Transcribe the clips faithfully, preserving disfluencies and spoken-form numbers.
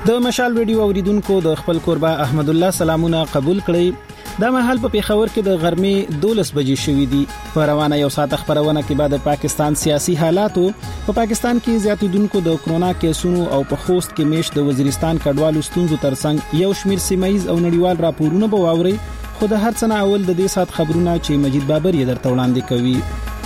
د مشال ویډیو اوریدونکو د خپل قربا احمد الله سلامونه قبول کړئ. دا مهال په پیښور کې د غرمې دولس بجې شوې دي. په روانه یو ساعت خبرونه کې بعد پاکستان سیاسي حالاتو په پاکستان کې زیاتیدونکو د کرونا کیسونو او په خوست کې میش د وزیرستان کډوالو ستونزو ترڅنګ یو شمیر سیمایز او نړیوال راپورونه به واوري. خو د هر څه نه اول د دې سات خبرونه چې مجید بابر یې درته وړاندې کوي.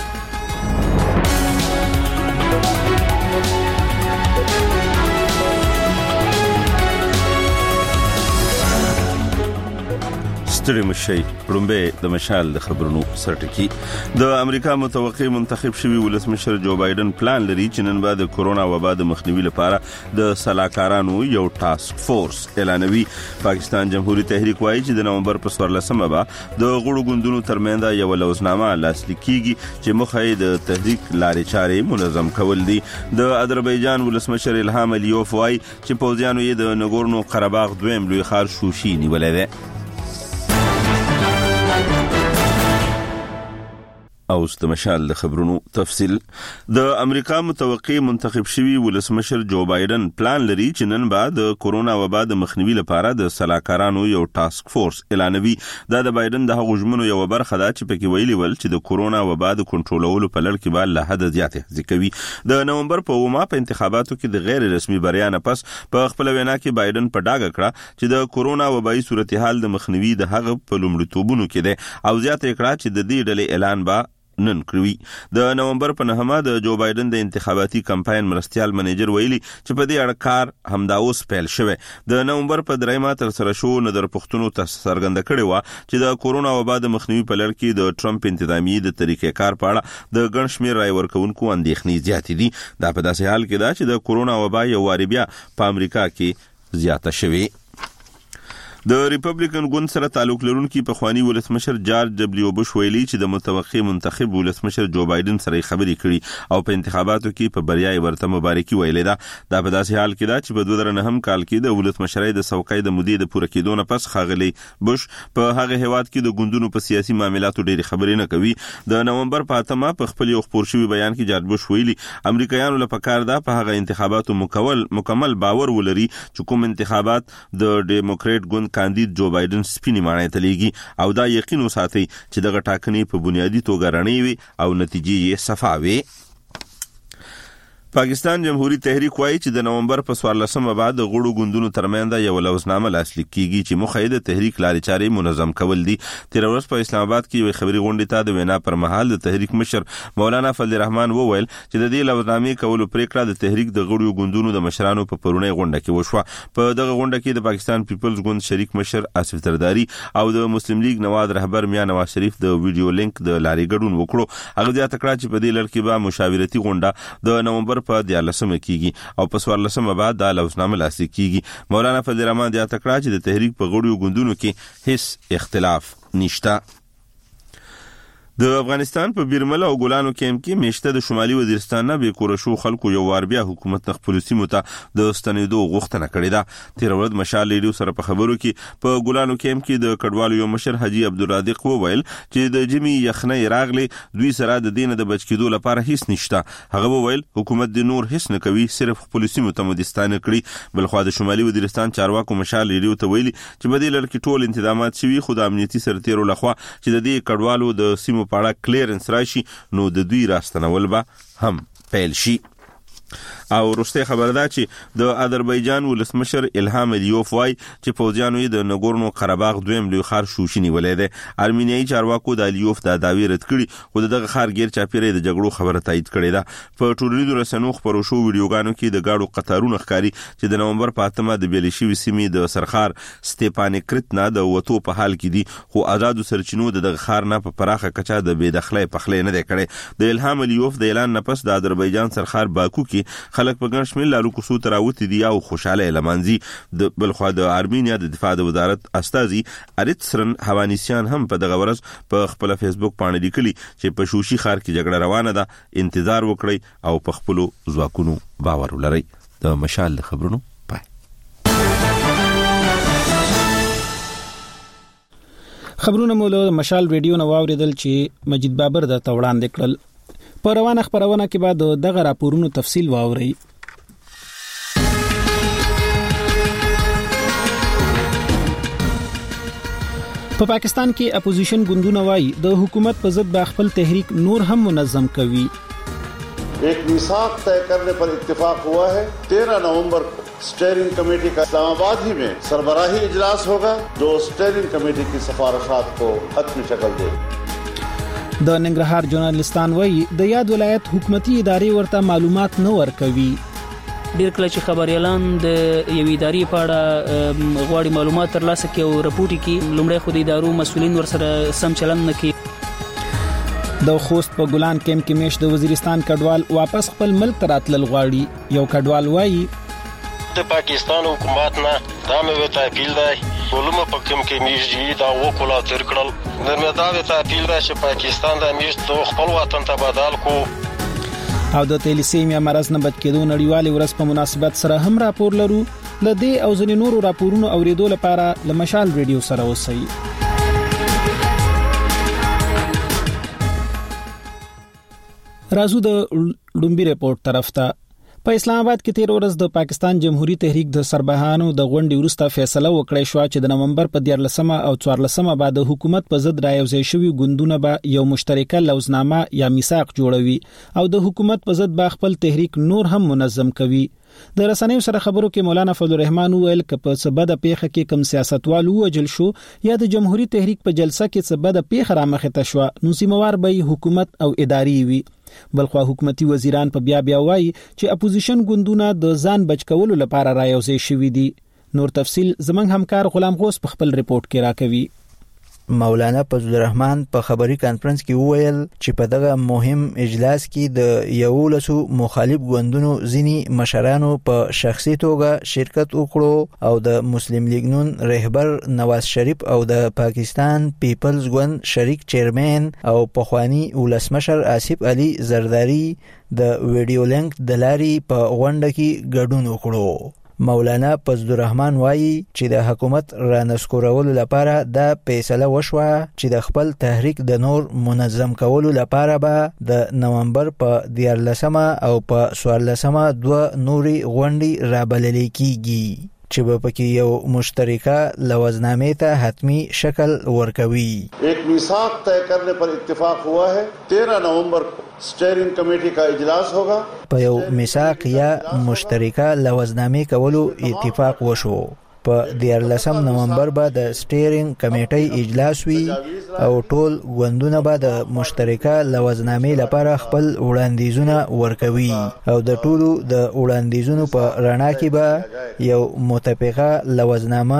ستړي مشي پړمبه د مشال د خبرونو سرټکی. د امریکا متوقع منتخب شوی ولسمشر جو بایدن پلان لري چې نن بعد کرونا وبا د مخنیوي لپاره د سلاکارانو یو ټاسک فورس اعلانوي. پاکستان جمهوریت تحریک وایي چې د نومبر په څوارلسمه به د غړو ګوندونو ترمنځ یو لوزنامه لاسلیک کیږي چې مخه یې د تحریک لارې چارې منظم کول دي. د آذربایجان ولسمشر الهام الیوف وایي چې پوځیانو یې د نګورنو قرهباغ دویم لوی ښار شوشي نیولې ده. او ست مشال د خبرونو تفصیل. د امریکا متوقع منتخب شوی ولسمشر جو بایدن پلان لري چې نن بعد د کرونا وبا د مخنیوي لپاره د سلاکارانو یو ټاسک فورس اعلانوي. دا د بایدن د هغوجمنو یو برخه ده چې پکې ویلي ول چې د کرونا وبا د کنټرولولو په لړ کې به له حد زیات هڅې کوي. د نومبر په اومه په انتخاباتو کې د غیر رسمي بریا نه پس په خپل وینا کې بایدن په ډاګه کړه چې د کرونا وبایي صورتحال د مخنیوي د هغه په لومړیتوبونو کې ده او زیات کړه چې د دې ډلې اعلان به نن کړوي. د نومبر په نهمه د جو بایدن د انتخاباتي کمپاین مرستيال منیجر ویلي چې په دې اړه کار همدا اوس پیل شوی. د نومبر په دریمه تر سره شو نظر پښتنو ته څرګنده کړي و چې د کرونا وبا د مخنیوي په لړ کې د ټرمپ انتظامیې د طریقې کار په اړه د ګڼ شمېر رای ورکوونکو اندېښنې زیاتې دي. دا په داسې حال کې ده چې د کرونا وبا یو واری بیا په امریکا کې زیاته شوې. د ریپبلیکن ګوند سره تعلق لرونکي په خواني ولسمشر جارج دبلیو بوش ویلي چې د متوقع منتخب ولسمشر جو بایدن سره خبرې کړي او په انتخاباتو کې په بریا یې ورته مبارکي ویلې ده. دا په داسې حال کې ده چې په دوه زره نهم کال کې د ولسمشرۍ د څوکۍ د مودې د پوره کېدو نه پس ښاغلی بوش په هغه هیواد کې د ګوندونو په سیاسي معاملاتو ډېرې خبرې نه کوي. د نومبر په اتمه په خپل یو خبر شوی بیان کې جارج بوش ویلي امریکایانو لپاره کار ده په هغه انتخاباتو مکمل مکمل باور ولري چې کوم انتخابات د ډیموکرات ګوند کاندید جو بایدن سپینی معنی تلیږي او دا یقین وساتي چې دغه ټاکنې په بنیادی توګه رڼې وي او نتیجې یې صفا وي. پاکستان جمهوریت تحریک وایي چې د نومبر په څوارلسمه بعد د غړو ګوندونو ترمنځ یو لوزنامه لاسلیک کیږي چې مخه یې د تحریک لارې چارې منظم کول دي. تیر ورځ په اسلام آباد کې یو خبري غونډه ته د وینا پر مهال د تحریک مشر مولانا فضل الرحمن وویل چې د دې لوزنامې کولو پریکړه د تحریک د غړو ګوندونو د مشرانو په پرونی غونډه کې وشوه. په دغه غونډه کې د پاکستان پیپلز ګوند شریک مشر آصف ترداری او د مسلم لیگ نواز رهبر میاں نواز شریف د ویډیو لینک د لارې ګډون وکړو. هغه د تکړه چې په دې لړ کې به مشاورتي غونډه د نومبر په دیارلسمه کیږي او په څوارلسمه بعد د لوزنامه لاسلیک کیږي. مولانا فضل الرحمن د تکړه چې د تحریک په غړو ګوندونو کې هیڅ اختلاف نشته. د افغانستان په بیرمل او ګولانو کېم کې میشته د شمالي وزیرستان نه به کور شو خلکو یو وار بیا حکومت نه خپل سیمو ته د ستنېدو غوښتنه کړې ده. تیر ورځ مشال لیډیو سره په خبرو کې په ګولانو کېم کې د کډوالو یو مشر حاجی عبدالرازق وویل چې د جمی یخنۍ راغلي دوی سره د دین د بچ کېدو لپاره هیڅ نشته. هغه وویل حکومت د نور هیڅ نه کوي صرف خپل سیمو ته مدستانه کړي. بلخو د شمالي وزیرستان چارواکو مشال لیډیو ته ویلي چې په دې لړ کې ټول تنظیمات شوي خو د امنیتي سرتیرو لخوا چې د دې کډوالو د سیمو په اړه کلیرنس راشي نو د دوی راستنول به هم پیل شي. او وروسته خبر ده چې د آذربایجان ولسمشر الهام الیوف وایي چې پوځیانو یې د نګورنو قرهباغ دویم لوی ښار شوشي نیولې ده. ارمینیایي چارواکو د الیوف د دعوی رد کړي خو دغه ښار غیر چاپیره د جګړو خبره تایید کړې ده. په ټولنیزو رسنیو خبرو شو ویډیوګانو کې د گاډو قطارونو ښکاري چې د نومبر په اتمه د بیلشي سیمې د سرخار سټيپانیکرت نه د وټو په حال کې دي خو آزادو سرچینو د دغه ښار نه په پراخه کچا د بې دخلۍ پخلې نه دی کړي. د الهام الیوف د اعلان نه پس د آذربایجان سرخار باکو کې خلک په ګڼ شمېر لارو کوڅو ته راوتي دي او خوشاله لمانځي. د بلخوا د ارمینیا د دفاع د وزارت استازي اریتسرن هوانیسیان هم په دغه ورځ په خپل فیسبوک باندې لیکلي چې په شوشي ښار کې جګړه روانه ده انتظار وکړئ او په خپل ځواکونو باور ولرئ. د مشال خبرونو پای. خبرونه مو له مشال ویډیو نو واوریدل چې مجید بابر د توړاندې کړل. په روانه خبرونه کې بعد دغه راپورونو تفصیل واوري. په پاکستان کې اپوزیشن ګوندونه وایي د حکومت په ضد به خپل تحریک نور هم منظم کوي. एक मिसाक तय करने पर इत्तेफाक हुआ है. तेरह नवंबर को स्टीयरिंग कमेटी का इस्लामाबाद ही में सरबराही इजलास होगा जो स्टीयरिंग कमेटी की सिफारिशात को हतमी शक्ल देगा. د ننګرهار ژورنالستان وایي د یاد ولایت حکومتي ادارې ورته معلومات نه ورکوي. ډیر کله چې خبريالان د یوې ادارې په اړه غواړي معلومات ترلاسه کړي او راپورټ کړي، لومړی خو د ادارو مسؤلین ورسره سم چلند نه کوي. د خوست په ګلان کېمپ کې میش د وزیرستان کډوال واپس خپل ملک ته راتلل غواړي. یو کډوال وایي د پاکستان حکومت نه دا مې وته اپیل دی ولومه په کوم کې میش دی دا وکولا تر کړل د مې دا وته اپیل دی چې پاکستان د میش د خپل وطن ته بدل کو. او د تیلیسیمیا مرز نه بچ کېدو نړیوال ورځ په مناسبت سره هم راپور لرو. لدې او ځینې نورو راپورونو اوریدو لپاره لمشال ریډیو سره اوسئ. رازو د لومبي رپورت طرف ته. په اسلام آباد کې تیر ورځ د پاکستان جمهوریت تحریک د سربراهانو د غونډې وروسته فیصله وکړه شو چې د نومبر په دیارلسمه او څوارلسمه بعد د حکومت په ضد رايوځای شوی ګوندونه به یو مشترکه لوزنامه یا میثاق جوړوي او د حکومت په ضد به خپل تحریک نور هم منظم کوي. د رسنیو سره خبرو کې مولانا فضل الرحمن ویل ک په سبد پیخه کې کم سیاستوالو وجل شو یا د جمهوریت تحریک په جلسه کې سبد پیخه را مخه تشو نو سیموار به حکومت او اداري وي. بلخوا حکومتي وزیران په بیا بیا وایي چې اپوزیشن ګوندونه د ځان بچ کولو لپاره رايوځي شوی دي. نور تفصيل زمنګ همکار غلام غوث په خپل ریپورت کې راکوي. مولانا فضل الرحمن په خبري کانفرنس کې وویل چې په دغه مهم اجلاس کې د یولسو مخالف ګوندونو ځینی مشرانو په شخصي توګه شرکت وکړو او د مسلم لیگ نون رهبر نواز شریف او د پاکستان پیپلز ګوند شریک چیرمن او پخوانی ولسمشر آصف علي زرداری د ویډیو لینک د لاري په غونډه کې ګډون وکړو. مولانا فضل الرحمن وایي چې د حکومت رانسکورولو لپاره د فیصله وشوه چې د خپل تحریک د نور منظم کولو لپاره به د نومبر په دیارلسمه او په څوارلسمه دوه نوري غونډې رابلل کیږي چې په پکې یو مشترکه لوزنامه ته حتمی شکل ورکوي. एक मिसाक तय करने पर इत्तेफाक हुआ है. तेरह नवंबर को स्टीयरिंग कमेटी का इजलास होगा. په یو میثاق یا مشترکه لوزنامه کولو اتفاق وشو. په دیارلسم نومبر به د سټیرینګ کمیټې اجلاس وی او ټول ګوندونه به د مشترکه لوزنامې لپاره خپل وړاندیزونه ورکوي او د ټولو د وړاندیزونو په رڼا کې به یو متفقه لوزنامه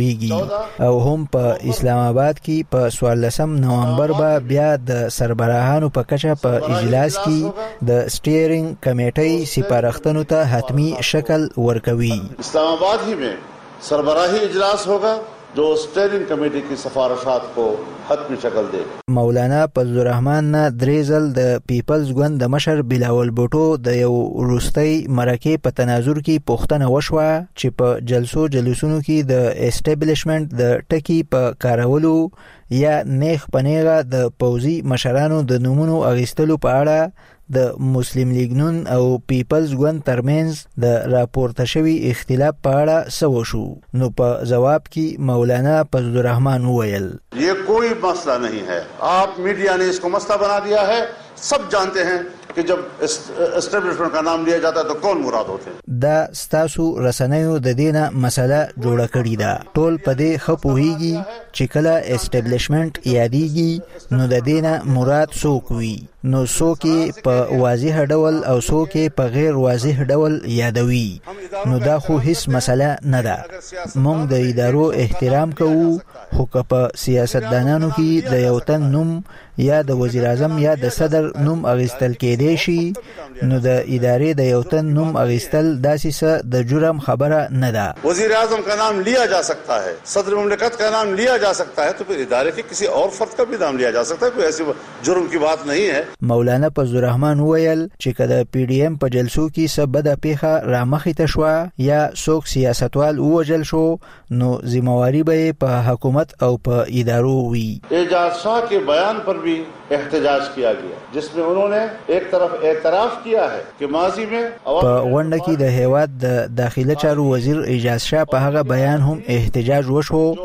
جوړیږي او هم په اسلام آباد کې په څوارلسم نومبر به بیا د سربراهانو په کچه په اجلاس کې د سټیرینګ کمیټې سپارښتنو ته حتمی شکل ورکوي. اسلام آباد ही में सरबराही इजलास होगा जो स्टीयरिंग कमेटी की सिफारिशात को حتمی شکل دی. مولانا فضل الرحمن نه دریزل د پیپلز ګوند د مشر بلاول بوټو د یو وروستي مرکه په تناظر کې پوښتنه وشوه چې په جلسو جلوسونو کې د اسټابلیشمنت د ټکی په کارولو یا نیخ پنیغه د پوزي مشرانو د نومونو اغستلو په اړه د مسلم لیگ نون او پیپلز ګوند ترمنز د راپورته شوی اختلاف په اړه سو شو. نو په جواب کې مولانا فضل الرحمن وویل یہ کوئی مسئلہ نہیں ہے. آپ میڈیا نے اس کو مسئلہ بنا دیا ہے. سب جانتے ہیں کہ جب اسٹیبلشمنٹ کا نام لیا جاتا ہے تو کون مراد ہوتے ہیں. دا ستاسو رسنیو د دینه مسله جوړه کړی دا ټول په دې خپوهیږي چې کله اسټیبلشمنت یادېږي نو د دینه مراد څوک وي. نو څوک په واضح ډول او څوک په غیر واضح ډول یادوي. نو دا خو هیڅ مسله نه ده. موږ د ادارو احترام کوو خو که په سیاستدانانو کې د یو تن نوم یا د وزیر اعظم یا د صدر نوم اغستل کېدی شي نو د ادارې د یو تن نوم اغستل داسې څه د جرم خبره نه ده. وزیر اعظم کا نام لیا جا سکتا ہے, صدر مملکت کا نام لیا جا سکتا ہے, تو پھر ادارے کے کسی اور فرد کا بھی نام لیا جا سکتا ہے. کوئی ایسی جرم کی بات نہیں ہے. مولانا فضل الرحمن ویل چې کله پی ډی ایم په جلسو کې څه بده پیښه رامخې ته شوه یا څوک سیاستوال ووژل شو نو ذمہواری به په حکومت او په ادارو وي. اعجاز شاہ کے بیان پر بھی احتجاج کیا گیا جس میں انہوں نے ایک طرف اعتراف کیا ہے کہ ماضی میں په غونډه کې د هیواد د داخله چارو وزیر اعجاز شاه په هغه بیان هم احتجاج وشو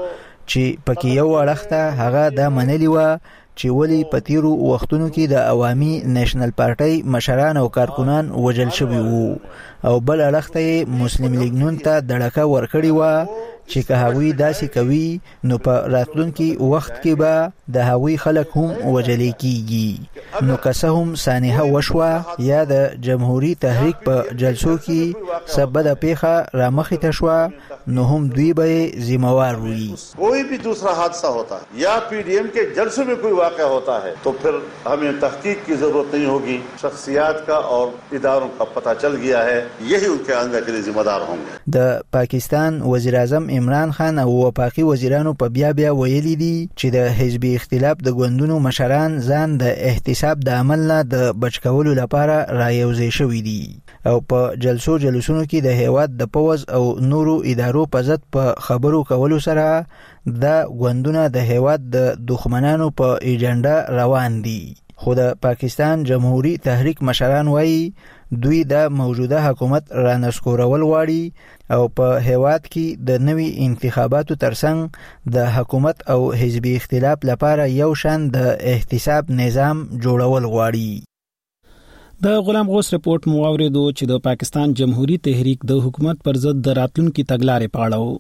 چې پکې یو اړخته هغه دا منلی و چې ولی په تیرو وختونو کې د عوامي نېشنل پارټۍ مشران او کارکونان وژل شوي وو او بل اړخته مسلم لیگ نون ته دړکه ورکړې و چې که هغوی داسې کوي نو په راتلونکي وخت کې به د هغوی خلک هم وژل کیږي. نو که څه هم سانحه وشوه یا د جمهوریت تحریک په جلسو کې څه بده پیښه رامخې ته شوه نو هم دوی به ذمہوار وي. کوئی بھی دوسرا حادثہ ہوتا ہے یا پی ڈی ایم کے جلسوں میں کوئی واقعہ ہوتا ہے تو پھر ہمیں تحقیق کی ضرورت نہیں ہوگی. شخصیات کا اور اداروں کا پتہ چل گیا ہے, یہی ان کے آئندہ کے لیے ذمہ دار ہوں گے. د پاکستان وزیر اعظم عمران خان او وفاقي وزیرانو په بیا بیا ویلي دي چې د حزبي اختلاف د ګوندونو مشران ځان د احتساب د عمل نه د بچ کولو لپاره رايوځي شوي دي او په جلسو جلسونو کې د هیواد د پوز او نورو ادارو په ضد په خبرو کولو سره د ګوندونو د هیواد د دښمنانو په ایجنډا روان دي. خو د پاکستان جمهوریت تحریک مشران وایي دوی د موجوده حکومت رانسکورول غواړي او په هیواد کې د نوي انتخاباتو ترڅنګ د حکومت او حزبي اختلاف لپاره یو شان د احتساب نظام جوړول غواړي. د غلام غوث رپورت مو اوریدو چې د پاکستان جمهوریت تحریک د حکومت پر ضد د راتلونکي تګلارې پاړو.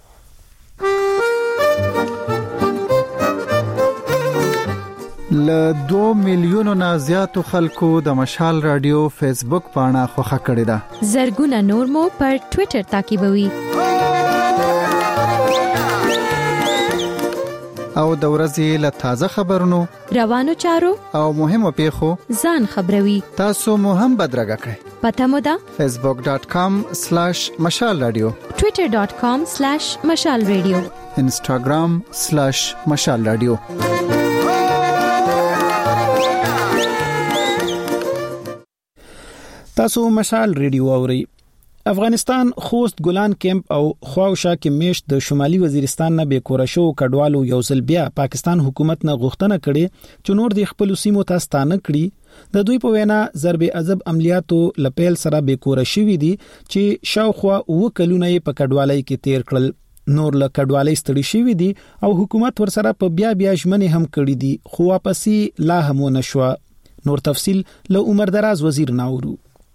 ل دو میلیونو نه زیاتو خلکو د مشال رادیو فیسبوک پاڼه خوښه کړې ده. زرګونه نور مو پر ټوئیټر تعقیبوي. او د ورځې له تازه خبرونو روانو چارو او مهمو پیښو ځان خبروي. تاسو مو هم بدرګه کړئ. پته مو ده facebook dot com slash mashal radio, twitter dot com slash mashal radio, instagram slash mashal radio. تاسو مشال ریډیو اورئ. افغانستان خوست ګلان کیمپ او خواوشا کې میشت د شمالي وزیرستان نه بیکوره شو کډوالو یو ځل بیا پاکستان حکومت نه غوښتنه کړې چې نور د خپل سیمو ته ستانه کړي. د دوی په وینا ضرب عذاب عملیاتو لپیل سره بیکوره شوې دي چې شاوخوا وکلونه په کډوالۍ کې تیر کړل. نور له کډوالۍ ستړي شوې دي او حکومت ورسره په بیا بیا ژمنې هم کړې دي خو واپسې لا هم نشو. نور تفصیل له عمر دراز وزیر ناورو.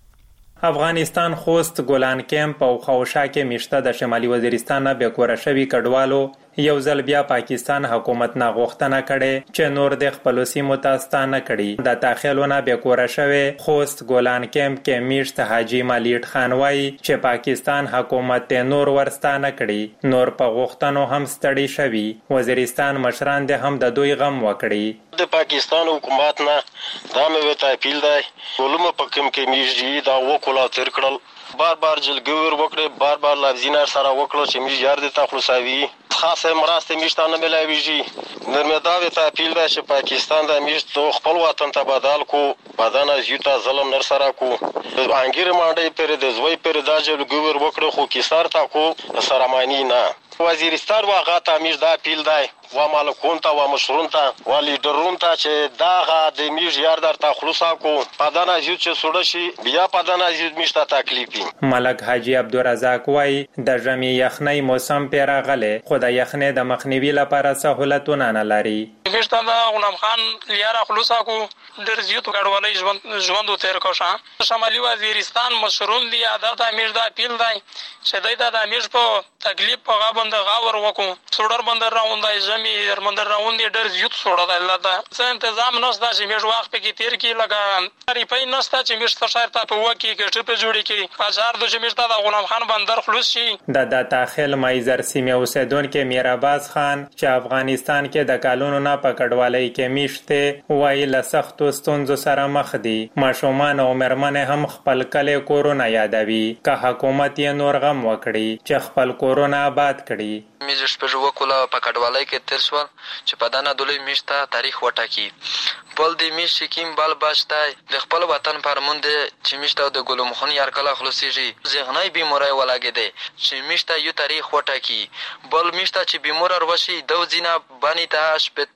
افغانستان خوست ګلان کیمپ او خوشا کې میشته د شمالي وزیرستان نه بیکوره شوی کډوالو یو ځل بیا پاکستان حکومت نه غوښتنه کړي چې نور د خپل سیمو ته ستانه کړي. د داخلونه بیکوره شوی خوست ګلان کیمپ کې میشت حاجی مالیټ خان وایي چې پاکستان حکومت ته نور ورستانه کړي. نور په غوښتنو هم ستړي شوي. وزیرستان مشران د هم د دوی غم وکړي. د پاکستان حکومت نه دا مې وته اپیل دی علوم په کوم کې میږي دا وکولا تر کړل بار بار جلګور وکړي بار بار لفظینا سره وکړو چې میږي یار د تخلصاوي خاصه مراسته میشتانه ملایويږي. نرمدا وته اپیل دی چې پاکستان د میشت خپل وطن ته بدل کو بدن از یوتا ظلم نر سره کو انګیر مانډي پر د زوی پر دا جلګور وکړو خو کیسار تا کو سرمانی نه. وزیرستان واغه ته میش دا اپیل دی و مالکون ته و مشرون ته و لیډرون ته چې داغه د میش یار در تخلصا کو پدان از یو چې سوډ شي بیا پدان از یو میشته تکلیفي. ملک حاجی عبدالرزاق وای د ژمي یخنۍ موسم پیراغله خو د یخنۍ د مخنیوي لپاره سہولتونه نه لري. میشته دا غلام خان لیاره خلوصا کو ډېر زیات کډوالۍ ژوند ژوند تیر کوشه. شمالي وزیرستان مشرون دی عادت امیر دا اپیل دی چې دای دا امیر په تکلیف په غوند غاور وکړو سوډر بندر راوندای زمي درمندر راوندې ډېر زیات سوډه دی الله دا څه تنظیم نشته چې میش وخت په کې تیر کی لګا ریپای نشته چې میش شهر ته په وکی کې په جوړی کې بازار د میش ته د غلام خان بندر خلوص شي. د د داخل مایزر سیمه اوسیدونکو میراباز خان چې افغانستان کې د کالونو نه په کډوالۍ کې میشته وایي له سختو ستونزو سره مخ دي. ماشومان او مرمنې هم خپل کله کورونا یادوي که حکومت یې نور غم وکړي چې خپل کورونا آباد کړي. میزش په جو کوله په کډوالۍ کې تیر شول چې په دانه دولي میشته تاریخ وټاکی بل دی میش کیم بال باشتای د خپل وطن پرمند چې میشته د ګلو مخون یار کله خلاصيږي ذهنای بیمورای ولاګیده چې میشته یو تاریخ وټاکی بل میشته چې بیمور وروشي دو زینا بانی ته شپت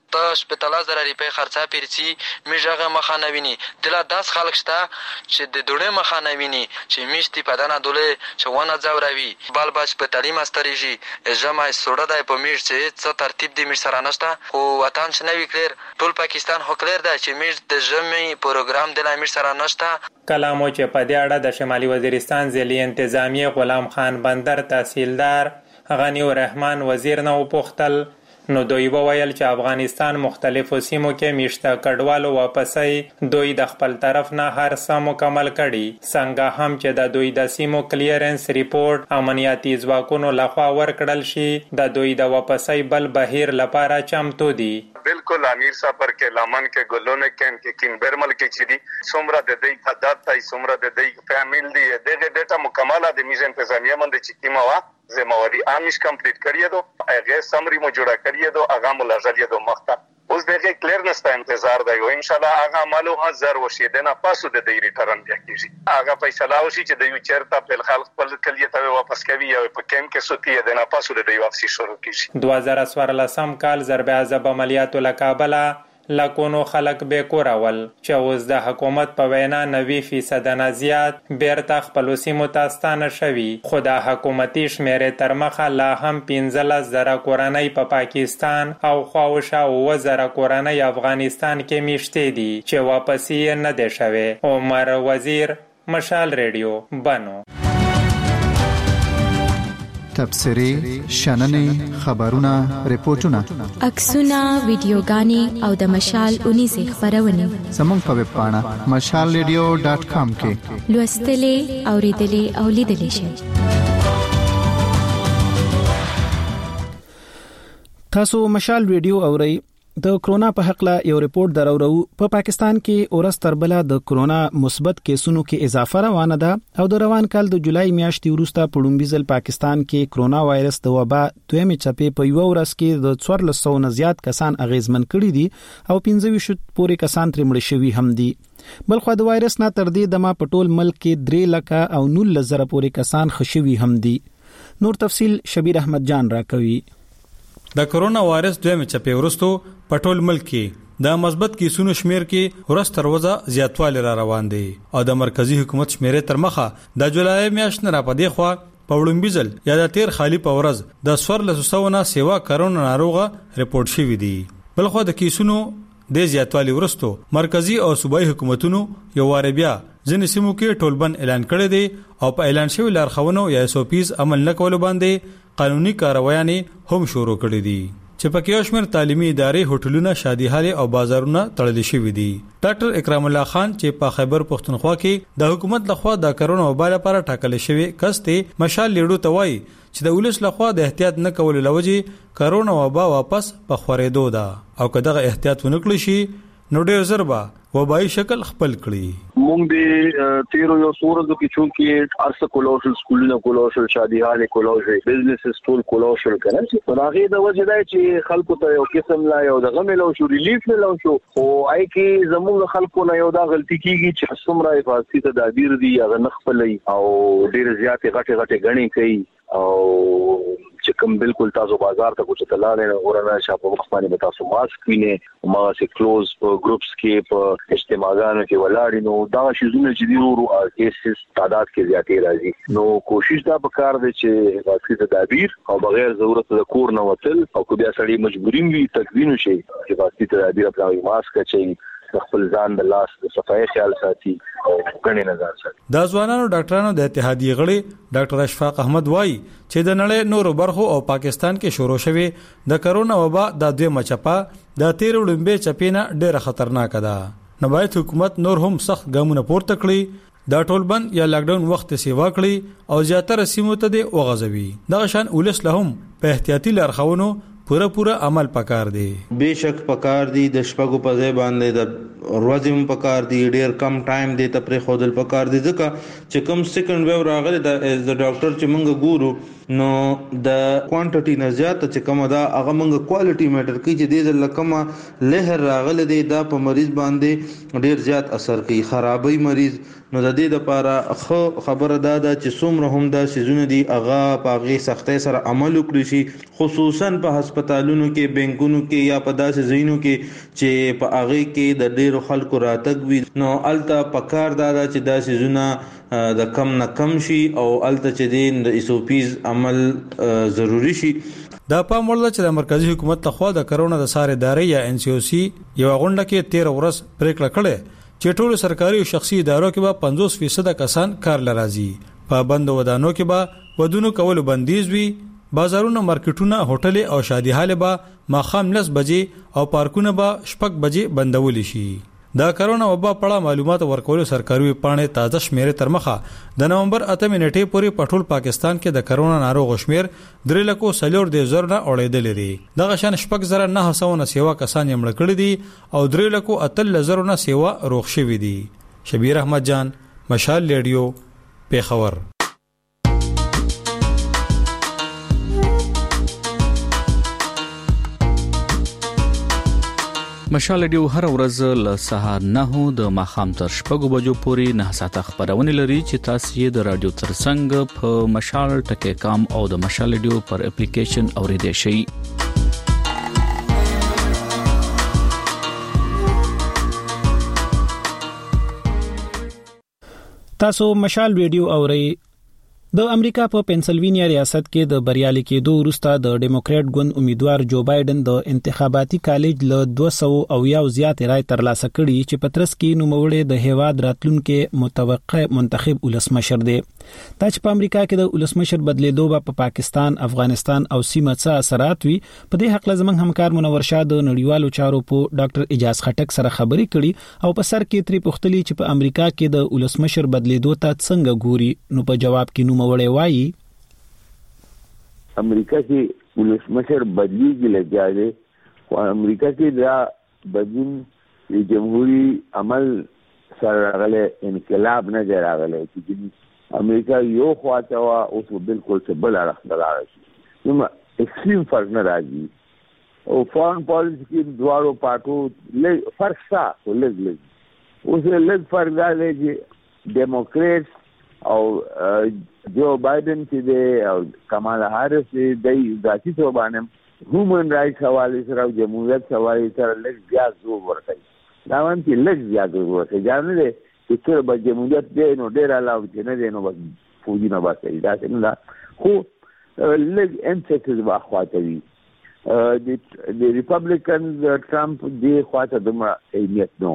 ته شپېته زره روپۍ خرڅه پیرسي میژغه مخه نه ویني. دلا داس خلک شته چې د دوړې مخه نه ویني چې میشتي په دنه دوله چې ونه ځوروي بال بچ په تعلیم استریږي جمع سوډه دی په میش چې څه ترتیب دی میش سره نشته خو وطن چې نوی کلیر ټول پاکستان خو کلیر دی چې میش د ژمي پروګرام د میش سره نشته. کلامو چې په دې اړه د شمالي وزیرستان ضلعي انتظامیه غلام خان بندر تحصیلدار غنی الرحمن وزیر نه وپوښتل نو دوی وویل چې افغانستان مختلفو سیمو کې میشته کډوالو واپسۍ دوی د خپل طرف نه هر څه مکمل کړي څنګه هم چې د دوی د سیمو کلیرنس ریپورت امنیتي ځواکونو لخوا ورکړل شي د دوی د واپسۍ بل بهیر لپاره چمتو دي. بالکل امیر صاحب پر کې لمن کې ګلونه کې کې کین برمل کې چې دي څومره د دې تعداد تای څومره د دې فامیل دی دغه ډیټا مکمله د میز انتظامیه باندې چې کیما وا زمواري امیش کمپلیټ کړی دو هغه سمري مو جوړه کړی دو هغه ملاجری دو مخته اوس دغه کلیرنس ته انتظار دی او ان شاء الله هغه مالو هزار وشي دنه پاسو د دې ریټرن بیا کیږي هغه فیصله وشي چې د یو چرته په خلک خپل کلیه ته واپس کوي او په کم کې سوتي دنه پاسو د دې واپسی شروع کیږي. دوه زره څوارلسم کال ضرب عذاب عملیاتو لکابله لکونو خلک به کورول چې اوس د حکومت په وینا نوي فیصد نه زیات بیرته خپل سیمو ته ستانه شوي خو د حکومتي شمیرې تر مخه لا هم پنځلس زره کورنۍ په پاکستان او خواوشا اووه زره کورنۍ افغانستان کې میشتې دي چې واپس یې نه دی شوی. عمر وزیر، مشال ریډیو، بنو. تبصری، شننې، خبرونه، ریپورتونه، عکسونه، ویډیوګانې او د مشال اونیزه خبرونه زموږ په ویب پاڼه مشال ریډیو ډاټ کام کې لوستلې، اوریدلې او لیدلې شئ. تاسو مشال ریډیو اورئ. د کرونا په حق لا یو ریپورت درورو. په پا پاکستان کې اورس تربله د کرونا مثبت کیسونو کې اضافه روانه ده او د روان کال د جولای میاشتې وروسته په لومبیزل پاکستان کې کرونا وایرس د وبا دویمه چپې په یو ورځ کې د څوارلس سوه نه زیات کسان اغیزمن کړي دي او پنځه ویشت پورې کسان ترې مړه شوي هم دي. بلخو د وایرس نه تر دې دمه په ټول ملک کې درې لکه او نولس زره پورې کسان خښوي هم دي. نور تفصیل شبیر احمد جان راکوي. د کرونا وایرس دویمه چپې وروسته په ټول ملک کې د مثبت کیسونو شمیر کې ورځ تر ورځې زیاتوالی را روان دی او د مرکزی حکومت شمیرې تر مخه د جولای میاشتې نه را پدې خوا په وړاندیزل یا د تیر خالی په ورځ د څوارلس سوه نه سیوا کرونا ناروغه ریپورت شوی دی. بلخو د کیسونو د زیاتوالی وروسته مرکزی او صوبایي حکومتونو یو واره بیا ځینې سیمو کې ټولبند اعلان کړی دی او په اعلان شوی لارښوونو یا اس او پیز عمل نه کولو باندې قانوني کاروایانې هم شروع کړې دي چې پکې یو شمېر تعلیمي ادارې، هوټلونه، شادیهالې او بازارونه تړل شوي دي. ډاکټر اکرام الله خان چې په خیبر پښتونخوا کې د حکومت لخوا د کرونا وبا لپاره ټاکل شوی کس ته مشال لیډو ته وایي چې د ولس لخوا د احتیاط نه کولو لوجې کرونا وبا واپس په خورېدو ده او که دغه احتیاط ونه کړی شي نو ډېر زر به وبایي شکل خپل کړي. مونږ د تیرو یو سورزو کې چونکې ارسه کولوشل سکولونه کولوشل شادیهاله کولوشل بزنس ټول کولوشل کنه چې هغه د وجه دی چې خلکو ته یو قسم لا یو دغه ملو شو ریلیف ملو شو او آی کې زموږ خلکو نه یو دا غلطي کیږي چې څومره حفاظتي تدابیر دي هغه نخپلې او ډیر زیات غټه غټه غني کوي او چې کوم بالکل تاسو بازار ته کوڅه تلاله اورنه شاپو مخمانه به تاسو ماسک وینئ ما سي کلوز ګروپس کې په اجتماعاتو کې ولاړ نو دا شیزونه چې دی ورو کیسز تعداد کې زیاتې راځي نو کوشش دا وکړ دی چې حفاظتي تدابیر او بغیر ضرورت د کور نه وتل او کو بیا سړی مجبورین وي تکوین شي حفاظتي تدابیر خپل ماسک چي خپل ځان د لاس د صفای خیال ساتي او غني نظر ساتي. د ځوانانو ډاکټرانو د اتحادیې غړي ډاکټر اشفاق احمد وایي چې د نړۍ نورو برخو او پاکستان کې شروع شوی د کرونا وبا د دوی مچپا د تیر وړاندې چپینا ډېر خطرناک ده. نو باید حکومت نور هم سخت ګامونه پورته کړي دا ټول بند یا لاک ډاون وخت سیوا کړي او زیاتره سیمو ته د وغځوي. دغه شان ولس لهم په احتیاطي لارښوونو پورا پورا عمل پکار دی. بیشک پکار دی د شپږو په ځای باندې د ورځې پکار دی ډیر کم ټایم دی ته پرې خودل پکار دی ځکه چې کم سیکنډ ویو راغلی د ډاکټر چې موږ ګورو نو د کوانټیټي نه زیات چې کومه دا هغه موږ کوالټي میټر کوي چې د دې لکمه لهر راغلی دی دا په مریض باندې ډیر زیات اثر کوي خرابوي مریض. نو د دې لپاره خو خبره دا ده چې څومره هم دا سيزونه دي هغه په هغه سختۍ سره عمل وکړي شي خصوصا په هسپتال هسپتالونو کې بانکونو کې یا په داسې ځایونو کې چې په هغه کې د ډېرو خلکو راتګ وي نو الته پکار دا چې داسې زونه د کم نه کم شي او الته چې د ایسوپیز عمل ضروری شي. دا پام وړ چې د مرکزی حکومت لخوا د کرونا د سارېداري یا ان سی او سی یو غونډه کې تیر ورځ پریکړه کړې چې ټول سرکاري او شخصي ادارو کې به پنځوس فیصد کسان کار لرازي. په بند ودانو کې به ودونو کول بندیز وي. بازارونه، مارکیټونه، هوټل او شادي حال به ماخام لس بجې او پارکونه به شپږ بجې بندول شي. دا کرونا وبا پړه معلومات ورکول سرکاري پاڼې تازه شمیره تر مخه د نومبر اتمه نیټه پورې په ټول پاکستان کې د کرونا ناروغ شمیر درې لکو سلور د زر نه اړېدل لري. دغه شان شپږ زره نه سوه سیوا کسان یې مړ کړي دي او درې لکو اتل زر نه سیوا روغ شوي دي. شبیر احمد جان، مشال ریډیو، پیښور. مشال ډیو هر ورځ له سهار نه د ماخام تر شپږو بجو پورې نه ساعته خبرونه لري چې تاسو یې د رادیو ترڅنګ په مشال ټکی کام او د مشال ډیو پر اپلیکیشن اوریدئ شئ. تاسو مشال ریډیو اورئ. د امریکا په پنسلوینیا ریاست کې د بریالي کېدو وروسته د ډیموکریټ ګوند امیدوار جو بایدن د انتخاباتي کالج له دوه سوه او یو زیات رای ترلاسه کړي چې پترس کې نوموړی د هیواد راتلونکو متوقع منتخب ولسمشر دی. دا چې په امریکا کې د ولسمشر بدلیدو په پا پاکستان، افغانستان او سیمه څخه اثرات وي، په دې حق لازم همکار منور شاه د نړیوالو چارو په ډاکټر اجاز خټک سره خبرې کړي او په سر کې تری پوښتلي چې په امریکا کې د ولسمشر بدلیدو ته څنګه ګوري. نو په جواب کې نوموړی وایي امریکا کې ولسمشر بدلیږي لګیاله او امریکا کې دا بدلون د جمهوریت عمل سره راغله انقلاب نه راغله چې امریکا یو خواته وا او بالکل څه بل راځي نو ایکستریم فرق نه راځي او فارن پالیسی کې دواړو پارټو فرق شته خو لږ لږ اوس لږ فرق دی چې ډیموکریټ او جو بایدن چې دی او کمالا هاریس چې دی ذاتي توګه باندې هیومن رائټس حواله سره او جمهوریت حواله سره لږ زیات زور ورکوي. دا باندې لږ زیات زور ورکوي ځان نه چې څه به جمهوریت دی نو ډېر علاوه چې نه دی نو بس فوجي نه باسي. دا څنګه خو لږ امپسیس واخواته وي د ریپبلیکن ټرمپ دی خواته دومره اهمیت نو.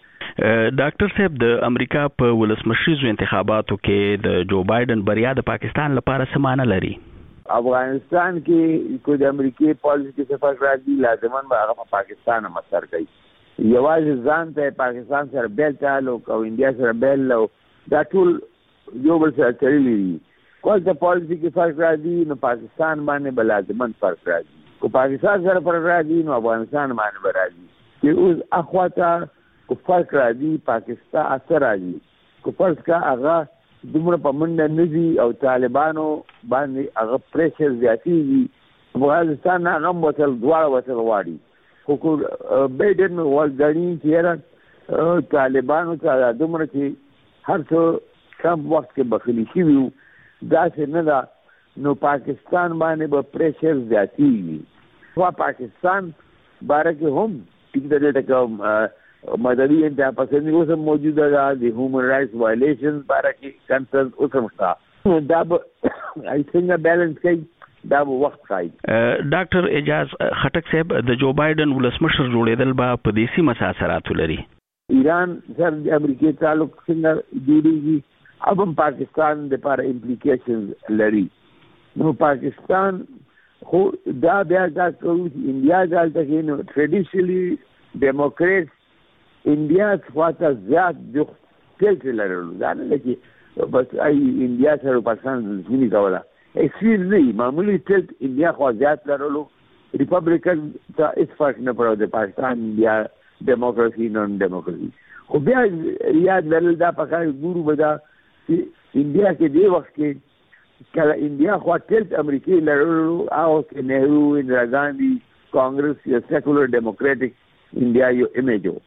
ډاکټر صاحب د امریکا په ولسمشریزو انتخاباتو کې د جو بایدن بریا د پاکستان لپاره څه معنی لري؟ افغانستان کې کو د امریکای پالیسی کې څه فرق راځي لازمان به هغه پاکستان هم اثر کوي. یوازې ځان ته پاکستان سره بیل تعلق او انډیا سره بیل او دا ټول یو بل سره تړلي دي. کو د پالیسی کې فرق راځي نو پاکستان باندې به لازمان فرق راځي. کو پاکستان سره فرق راځي نو افغانستان باندې به راځي. چې اوس اخواته کو فرق راځي پاکستان اثر راځي کو فرض کا هغه دومره پمنډ نه دي او طالبانو باندې هغه پریشر زیاتېږي. افغانستان هغه وصل دواړه وصل واړي خو کو بایدن ولګنی چې طالبانو ته دومره چې هر څه کم وخت کې بخلی شي وي دا څه نه ده نو پاکستان باندې به پریشر زیاتېږي. وا پاکستان بارکه هم ټیک دې ټکو مدني انتها پسندی اوس هم موجوده ده د هیومن رائټس وایلیشنز باره کې کنسرن اوس هم شته. دا به آی څنګه بیلنس کوي دا به وخت ښایي. ډاکټر اجاز خټک صاحب د جو بایدن ولسمشر جوړېدل به په دې سیمه څه اثرات لري؟ ایران سره د امریکای تعلق څنګه جوړېږي अब هم پاکستان لپاره امپلیکیشنز لري. نو پاکستان خو دا بیا دا کوي چې انډیا دلته کې نو ټریډیشنلی ډیموکریټ انډیا خواته زیات د تل لرلو ځان نه کې بس ای انډیا سره پاکستان ځینی کوله اکسیر نه معمولی تل انډیا خوا زیات لرلو. ریپبلیکن ته هیڅ فرق نه پرو د پاکستان انډیا ډیموکراسي نون ډیموکراسي خو بیا یاد لرل دا پکای ګورو بدا چې انډیا کې دی وخت کې کله انډیا خوا تل امریکای لرلو او کې نهرو اندرا ګاندھی کانګرس یا سیکولر ډیموکریټک انډیا یو ایمیجو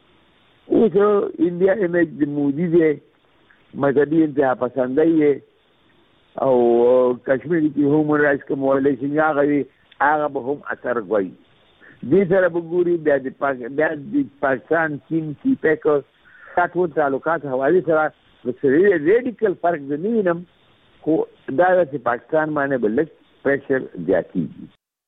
اوس انډیا ایمیج د مودي دی مذهبي انتها پسندۍ او کشمیر کې هیومن رائټس کوم وایلیشن هغه هغه به هم اثر کوي. دې سره وګوري بیا د پاک بیا د پاکستان چین کی پیکو ټول تعلقات حواله سره وسره ریډیکل فرق دی نیم خو دا چې پاکستان باندې بل پریشر زیاتیږي.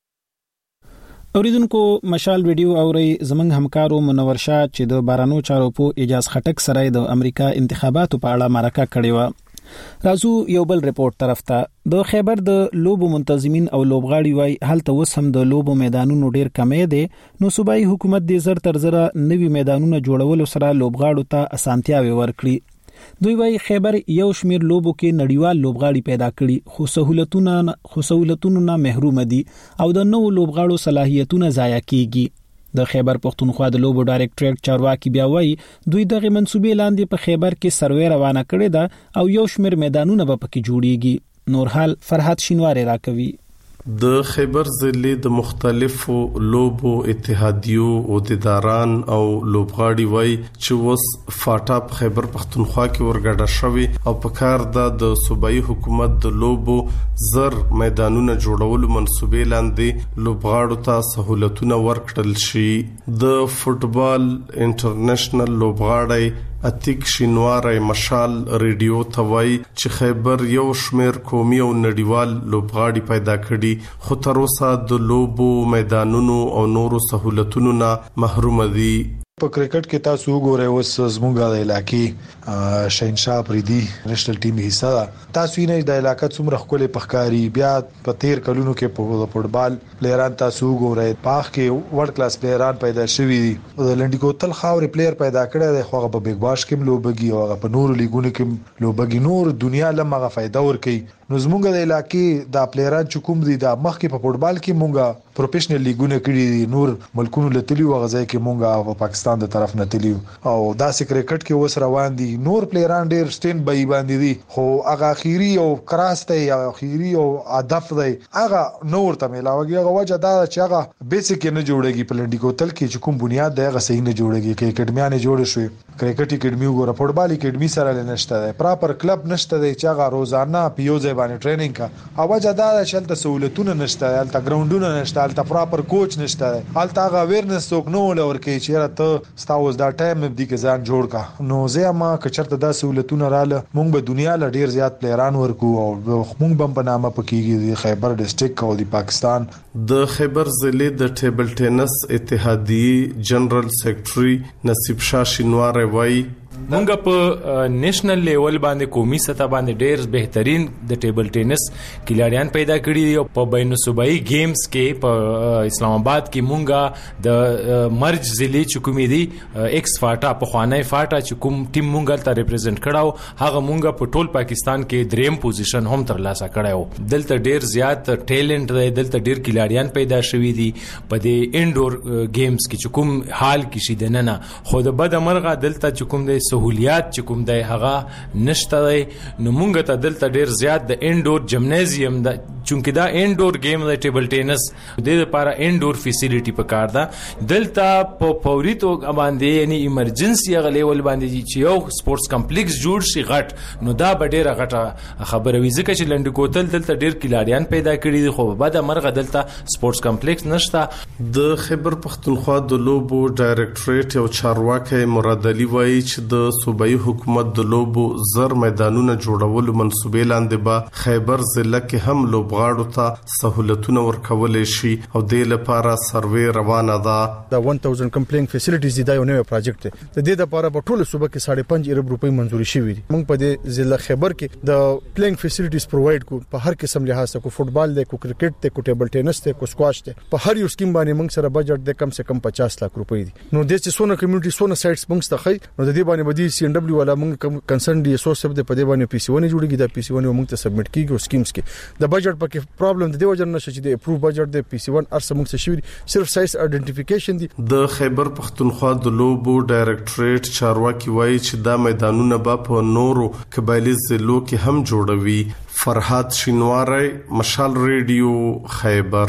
اوریدونکو مشال ویډیو اوري زمنګ همکارو منور شاه چې د بارانو چارو په اجازه خټک سره د امریکا انتخاباتو په اړه مرکه کړې و. رازو یو بل ریپورت طرف ته د خیبر د لوبو منتظمین او لوبغاړي وای هلته وس هم د لوبو میدانونو ډیر کمې دي، نو صوبایي حکومت د زر تر زره نوي میدانونه جوړولو سره لوبغاړو ته اسانتیاوي ورکړي. دوی وای خیبر یو شمیر لوبو کې نړیوال لوبغاړي پیدا کړي خو سہولتونه خو سہولتونو نه محروم دي او د نوو لوبغاړو صلاحیتونه ضایع کیږي. د خیبر پختونخوا د لوبو ډایریکټریټ چارواکي بیا وایي دوی دغه منسوبې لاندې په خیبر کې سروې روانه کړې ده او یو شمیر میدانونه به پکې جوړیږي. نور حال فرحت شینواری راکوي. د خیبر ضلع د مختلفو لوبو اتحادیو او عہدیداران او لوبغاړي وای چې وس فاټا په خیبر پختونخوا کې ورګډه شوی او په کار د صوبایي حکومت د لوبو زر میدانونه جوړولو منسوبې لاندې لوبغاړو ته سہولتونه ورکړل شي. د فوټبال انټرنیشنل لوبغاړي اتیک شینواری مشال ریډیو توای چې خیبر یو شمیر قومي او نړیوال لوبغاړي پیدا کړي خو تر اوسه د لوبو میدانونو او نورو سہولتونو نه محروم دي. په کرکټ کې تاسو وګورئ اوس زموږ د علاقې شینشاه پریدي نېشنل ټیم حصہ ده. تاسو یې نه د علاقې څومره خپل پخکاری بیا په تیر کلونو کې په فوټبال پلیران تاسو وګورئ پاخ کې ورډ کلاس پلیران پیدا شوي دي. د لنډی کوتل خاوري پلیر پیدا کړی دی خو هغه په بیگ باش کې لوبګي او هغه په نورو لیګونو کې لوبګي نور دنیا لمغه فائدہ ورکي. نو زموږ د علاقې د پلیران چې کوم دي د مخ کې په فوټبال کې مونږه پروفیشنل لیګونه کړي دي نور ملکونو لتلی او غځای کې مونږه په پاکستان د طرف نه تلی او دا سې کرکټ کې وس روان دي نور پلیران ډیر سټین بای باندې دي خو هغه اخیری او کراسته یا اخیری او هدف دی هغه نور ته ملاوي هغه وجه دا چې هغه بیسیک نه جوړيږي په لنډی کوتل کې چې کوم بنیاد دی هغه صحیح نه جوړيږي کې اکیډمیانه جوړ شوی کرکټ اکیډمي وګوره فوټبال اکیډمي سره نشته دی پراپر کلب نشته دی چې هغه روزانه پیوځي باندې ټریننګ کا او وجه دا چې تل سہولتونه نشته الته ګراوندونه نشته الته پراپر کوچ نشته الته هغه اویرنس څوک نو لور کې چې راته ستاوز دا ټایم دې کې ځان جوړ کا نو زما کچرته دا سہولتونه رااله مونږ به دنیا له ډیر زیات پلیران ورکو او مونږ بم په نامه پکېږي د خیبر ډسټریکټ او د پاکستان. د خیبر ضلع د ټیبل ټینس اتحادیه جنرال سیکریټري نصیب شاه شینواری وای مونږ په نېشنل لیول باندې قومي سطح باندې ډېر بهترین د ټیبل ټینس کلاریان پیدا کړي دي او په بین الصوبایي گیمز کې په اسلام آباد کې مونږه د مرج ضلع چې کومې دي ایکس فاټا په خوانای فاټا چې کوم ټیم مونږه ته ریپرزینټ کړاو هغه مونږه په ټول پاکستان کې دریم پوزیشن هم ترلاسه کړو. دلته ډېر زیات ټیلنټ دی دلته ډېر کلاریان پیدا شوي دي په دې انډور گیمز کې چې کوم حال کې شي د ننه خو د بد مرغه دلته چې کوم دی سہولیات چې کوم دی هغه نشته دی نو مونږ ته دلته ډیر زیات د انډور جمنازیم دا چونکه دا انډور گیم دی ټیبل ټینس د لپاره انډور فیسیلیټي پکار ده دلته په فوري توګه باندې یعنی ایمرجنسي غلیول باندې چې یو سپورتس کمپلیکس جوړ شي غټ نو دا به ډیره غټه خبره وي ځکه چې لنډ کوتل دلته ډیر کلاریان پیدا کړي دي خو بعد مرغه دلته سپورتس کمپلیکس نشته. د خیبر پختونخوا د لوبو ډایریکټریټ یو چارواکي مراد علي وایي چې د صوبایي حکومت د لوبو زر میدانونه جوړولو منسوبې لاندې به خیبر ضلع کې هم لوبغاړو ته سہولتونه ورکول شي او د لپاره سروې روانه ده. د هزار کم پلینګ فیسیلیټیز د یو نوې پروجیکټ دی د دې لپاره په ټوله صوبه کې ساڑھے پنځه ارب روپۍ منزوري شوې دي. موږ په دې ضلع خیبر کې د پلینګ فیسیلیټیز پرووایډ کو په هر قسم لحاظ کو فوټبال دی کو کرکټ دی کو ټیبل ټینس دی کو سکواش دی په هر یو سکیم باندې موږ سره بجټ دی کم سے کم پچاس لک روپۍ دي. نو د چې سونه کمیونټي سونه سایټس موږ ته خي نو د دې باندې بدی سی ان ډبلیو والا موږ کنسرن ډي اس او سب د پدې باندې پی سی ون جوړیږي د پی سی ون موږ ته سبمټ کیږي او سکیمز کې د بجټ پکې پرابلم د دې وجه نه شي د اپروو بجټ د پی سی ون ارسه موږ ته شوی صرف سایز آئیډنټیفیکیشن دي. د خیبر پختونخوا د لوبو ډایریکټریټ چارواکي وایي چې دا میدانونه به په نورو قبایلی ضلعو کې هم جوړوي. فرحات شینواری مشال ریډیو خیبر.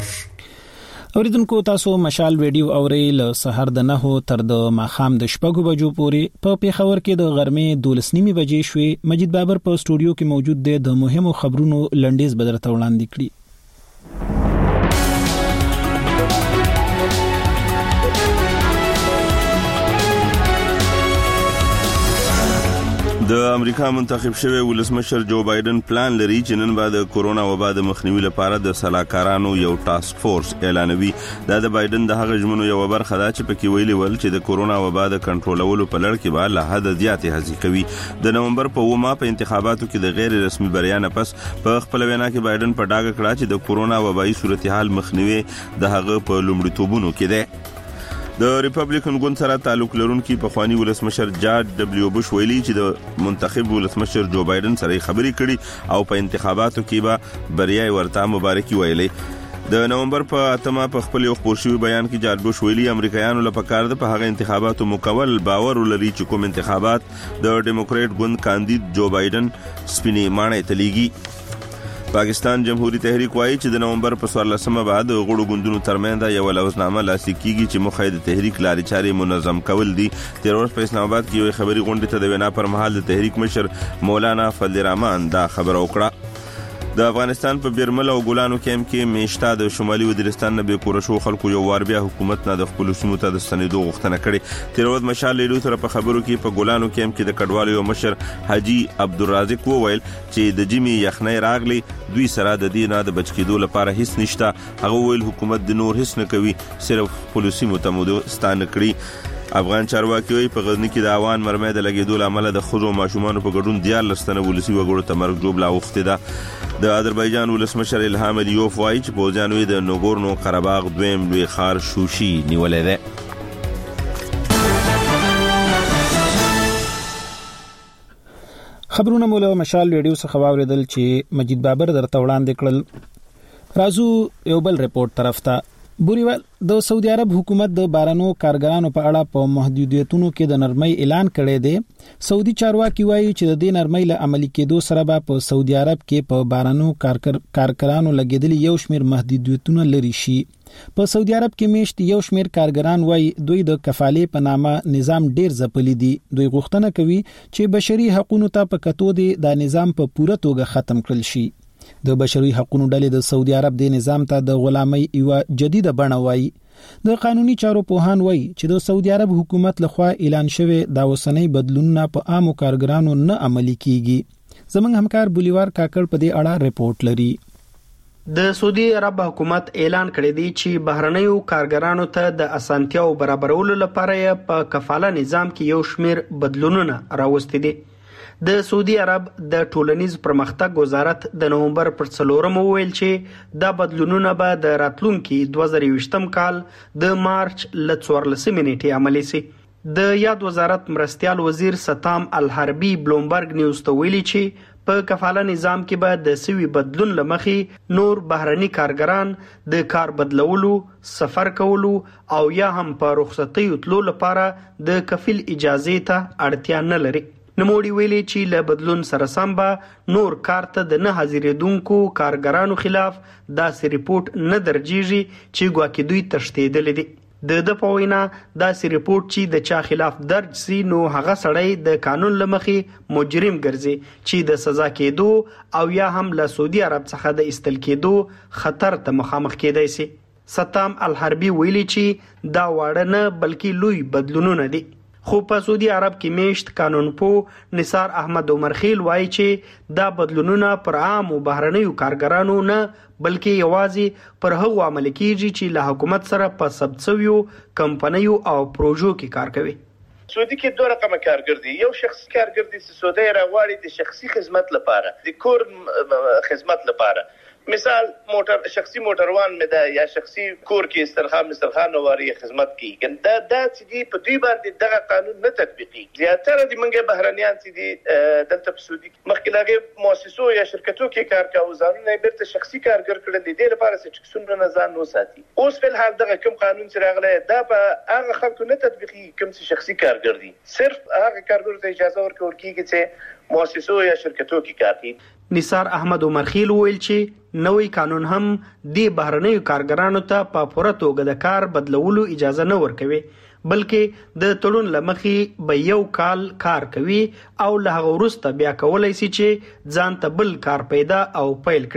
اوریدونکو تاسو مشال ویډیو اوري ل سحر د نه تر د ماخام د شپږو بجو پورې په پیښور کې د غرمې دولس نیمه بجې شوې. مجید بابر په سټوډیو کې موجود دی د مهمو خبرونو لنډیز بدرته وړاندې کړي. د امریکا منتخب شوی ولسمشر جو بایدن پلان لري چې نن بعد کورونا وبا د مخنیوي لپاره د سلاکارانو یو ټاسک فورس اعلانوي. دا د بایدن د هغه ژمنو یو برخه ده چې پکې ویلي ول چې د کورونا وبا د کنټرولولو په لړ کې به له حد زیاتې هڅې کوي. د نومبر په اومه په انتخاباتو کې د غیر رسمي بریا نه پس په خپل وینا کې بایدن په ډاګه کړه چې د کورونا وبایي صورتحال مخنیوي د هغه په لومړیتوبونو کې ده. د ریپبلیکن ګوند سره تعلق لرونکي پخوانی ولسمشر جارج ډبلیو بوش ویلي چې د منتخب ولسمشر جو بایدن سره خبرې کړي او په انتخاباتو کې به بریا ورته مبارکي ویلې. د نومبر په اتمه په خپل یو خبر شوی بیان کې جارج بوش ویلي امریکایانو لپاره کار ده په هغه انتخاباتو مکمل باور ولري چې کوم انتخابات د ډیموکریټ ګوند کاندید جو بایدن سپینې مانې تلیږي. پاکستان جمهوریت تحریک وایي چې د نومبر په څوارلسمه بعد غړو ګوندونو ترمنځ یو لوزنامه لاسلیک کیږي چې مخه د تحریک لارې چارې منظم کول دي. تیر ورځ په اسلام آباد کې یو خبري غونډه ته د وینا پر مهال د تحریک مشر مولانا فضل الرحمن دا خبر وکړه. د افغانستان په بیرمل او ګولانو کیمپ کې میشته د شمالي وزیرستان نه به کور شو خلکو یو وار بیا حکومت نه د خپل سیمو ته د ستنېدو غوښتنه کړې. تیر ورځ مشال لیدو سره په خبرو کې په ګولانو کیمپ کې د کډوالو یو مشر حاجی عبدالرازق وویل چې د جمی یخنۍ راغلي دوی سره د دې نه د بچ کېدو لپاره هیڅ نشته. هغه ویل حکومت د نور هیڅ نه کوي صرف خپل سیمو ته مو ستانه کړی. افغان چارواکي وایي په غزنی کې د اوان مرمۍ د لګېدو لامل د خزو ماشومان په ګډون دیار لستنه ولسی وګړو ته مرګ جوړ لا وخته ده. د آذربایجان ولسمشر الهام الیوف وایي چې پوځیانو د نوګورنو قرهباغ دویم لوی ښار شوشي نیولې ده. خبرونه مولا مشال ریډیو څخه واوریدل چې مجید بابر درته وړاندې کړل. رازو یو بل ریپورت طرف ته بوریوال د سعودي عرب حکومت د بارانو کارګرانو په اړه په محدودیتونو کې د نرمۍ اعلان کړی دی. سعودي چارواکي وایي چې د دې نرمۍ له عملي کېدو سره به په سعودي عرب کې په بارانو کارګرانو لګیدلي یو شمېر محدودیتونه لري شي. په سعودي عرب کې میشت یو شمېر کارګران وایي دوی د کفالې په نامه نظام ډیر ځپلي دي. دوی غوښتنه کوي چې بشري حقوقو ته په کتو دي د نظام په پوره توګه ختم کړل شي. د بشري حقوقو ډلې د سعودي عرب د نظام ته د غلامۍ یو جديده بڼه وایي. د قانوني چارو پوهان وایي چې د سعودي عرب حکومت لخوا اعلان شوی دا وسنۍ بدلونونه په عامو کارګرانو نه عملي کیږي. زمونږ همکار بولیوار کاکړ په دې اړه ریپورت لري. د سعودي عرب حکومت اعلان کړی دی چې بهرنیو کارګرانو ته د اسانتیاو برابرولو لپاره په کفاله نظام کې یو شمېر بدلونونه راوستي دي. د سعودي عرب د ټولنیز پرمختګ وزارت د نومبر پر څلورم ویل چې دا بدلونونه به د راتلونکي دوه زره یوویشتم کال د مارچ ل څوارلسمې نیټې عملي شي. د یاد وزارت مرستيال وزیر ستام الحربي بلومبرګ نیوز ته ویلي چې په کفاله نظام کې به د سوي بدلون لمخې نور بهرني کارګران د کار بدلولو، سفر کولو او یا هم په رخصتۍ تللو لپاره د کفیل اجازه ته اړتیا نه لري. نموړي ویلي چې له بدلون سره سم به نور کار ته د نه حاضرېدونکو کارګرانو خلاف داسې ریپورت نه درجیږي چې ګواکې دوی تښتېدلي دي. د د په وینا داسې ریپورت چې د چا خلاف درج سي نو هغه سړی د قانون لمخې مجرم ګرځي چې د سزا کېدو او یا هم له سعودي عرب څخه د استل کېدو خطر ته مخامخ کېدای شي. ستام الحربي ویلي چې دا واړه نه بلکې لوی بدلونونه دي. خو په سعودي عرب کې میشت قانونپو نثار احمد عمرخیل وایي چې دا بدلونونه پر عام او بهرنیو کارګرانو نه بلکې یوازې پر هغو عمل کیږي چې له حکومت سره په ثبت شویو کمپنیو او پروژو کې کار کوي. سعودي کې دوه رقمه کارګر دي. یو شخصي کارګر دي چې سعودي راغواړي د شخصي خدمت لپاره، د کور خدمت لپاره. مثال موټر شخصي موټروان مې ده یا شخصي کور کې استرخام استرخان واري خدمت کوي. دا دا چې دی په دوی باندې دغه قانون نه تطبیقي. زیاتره د منګه بهرنیان چې دی دلته په سعودي مخکې لاغه مؤسسو یا شرکتو کې کار کوي ځانونه بیرته شخصي کارګر کړل دي د لپاره چې څومره نه ځان نو ساتي. اوس په حال دغه کوم قانون چې راغلی دا په هغه خلکو نه تطبیقي کوم چې شخصي کارګر دي. صرف هغه کارګر ته اجازه ورکول کیږي چې مؤسسو یا شرکتو کې کار کوي. نثار احمد عمرخیل ویل چې نوې قانون هم د بهرنیو کارګرانو ته په پوره توګه د کار بدلولو اجازه نه ورکوي بلکې د تړون لمخې به یو کال کار کوي او له هغه وروسته بیا کولای شي چې ځان ته بل کار پیدا او پیل کړي.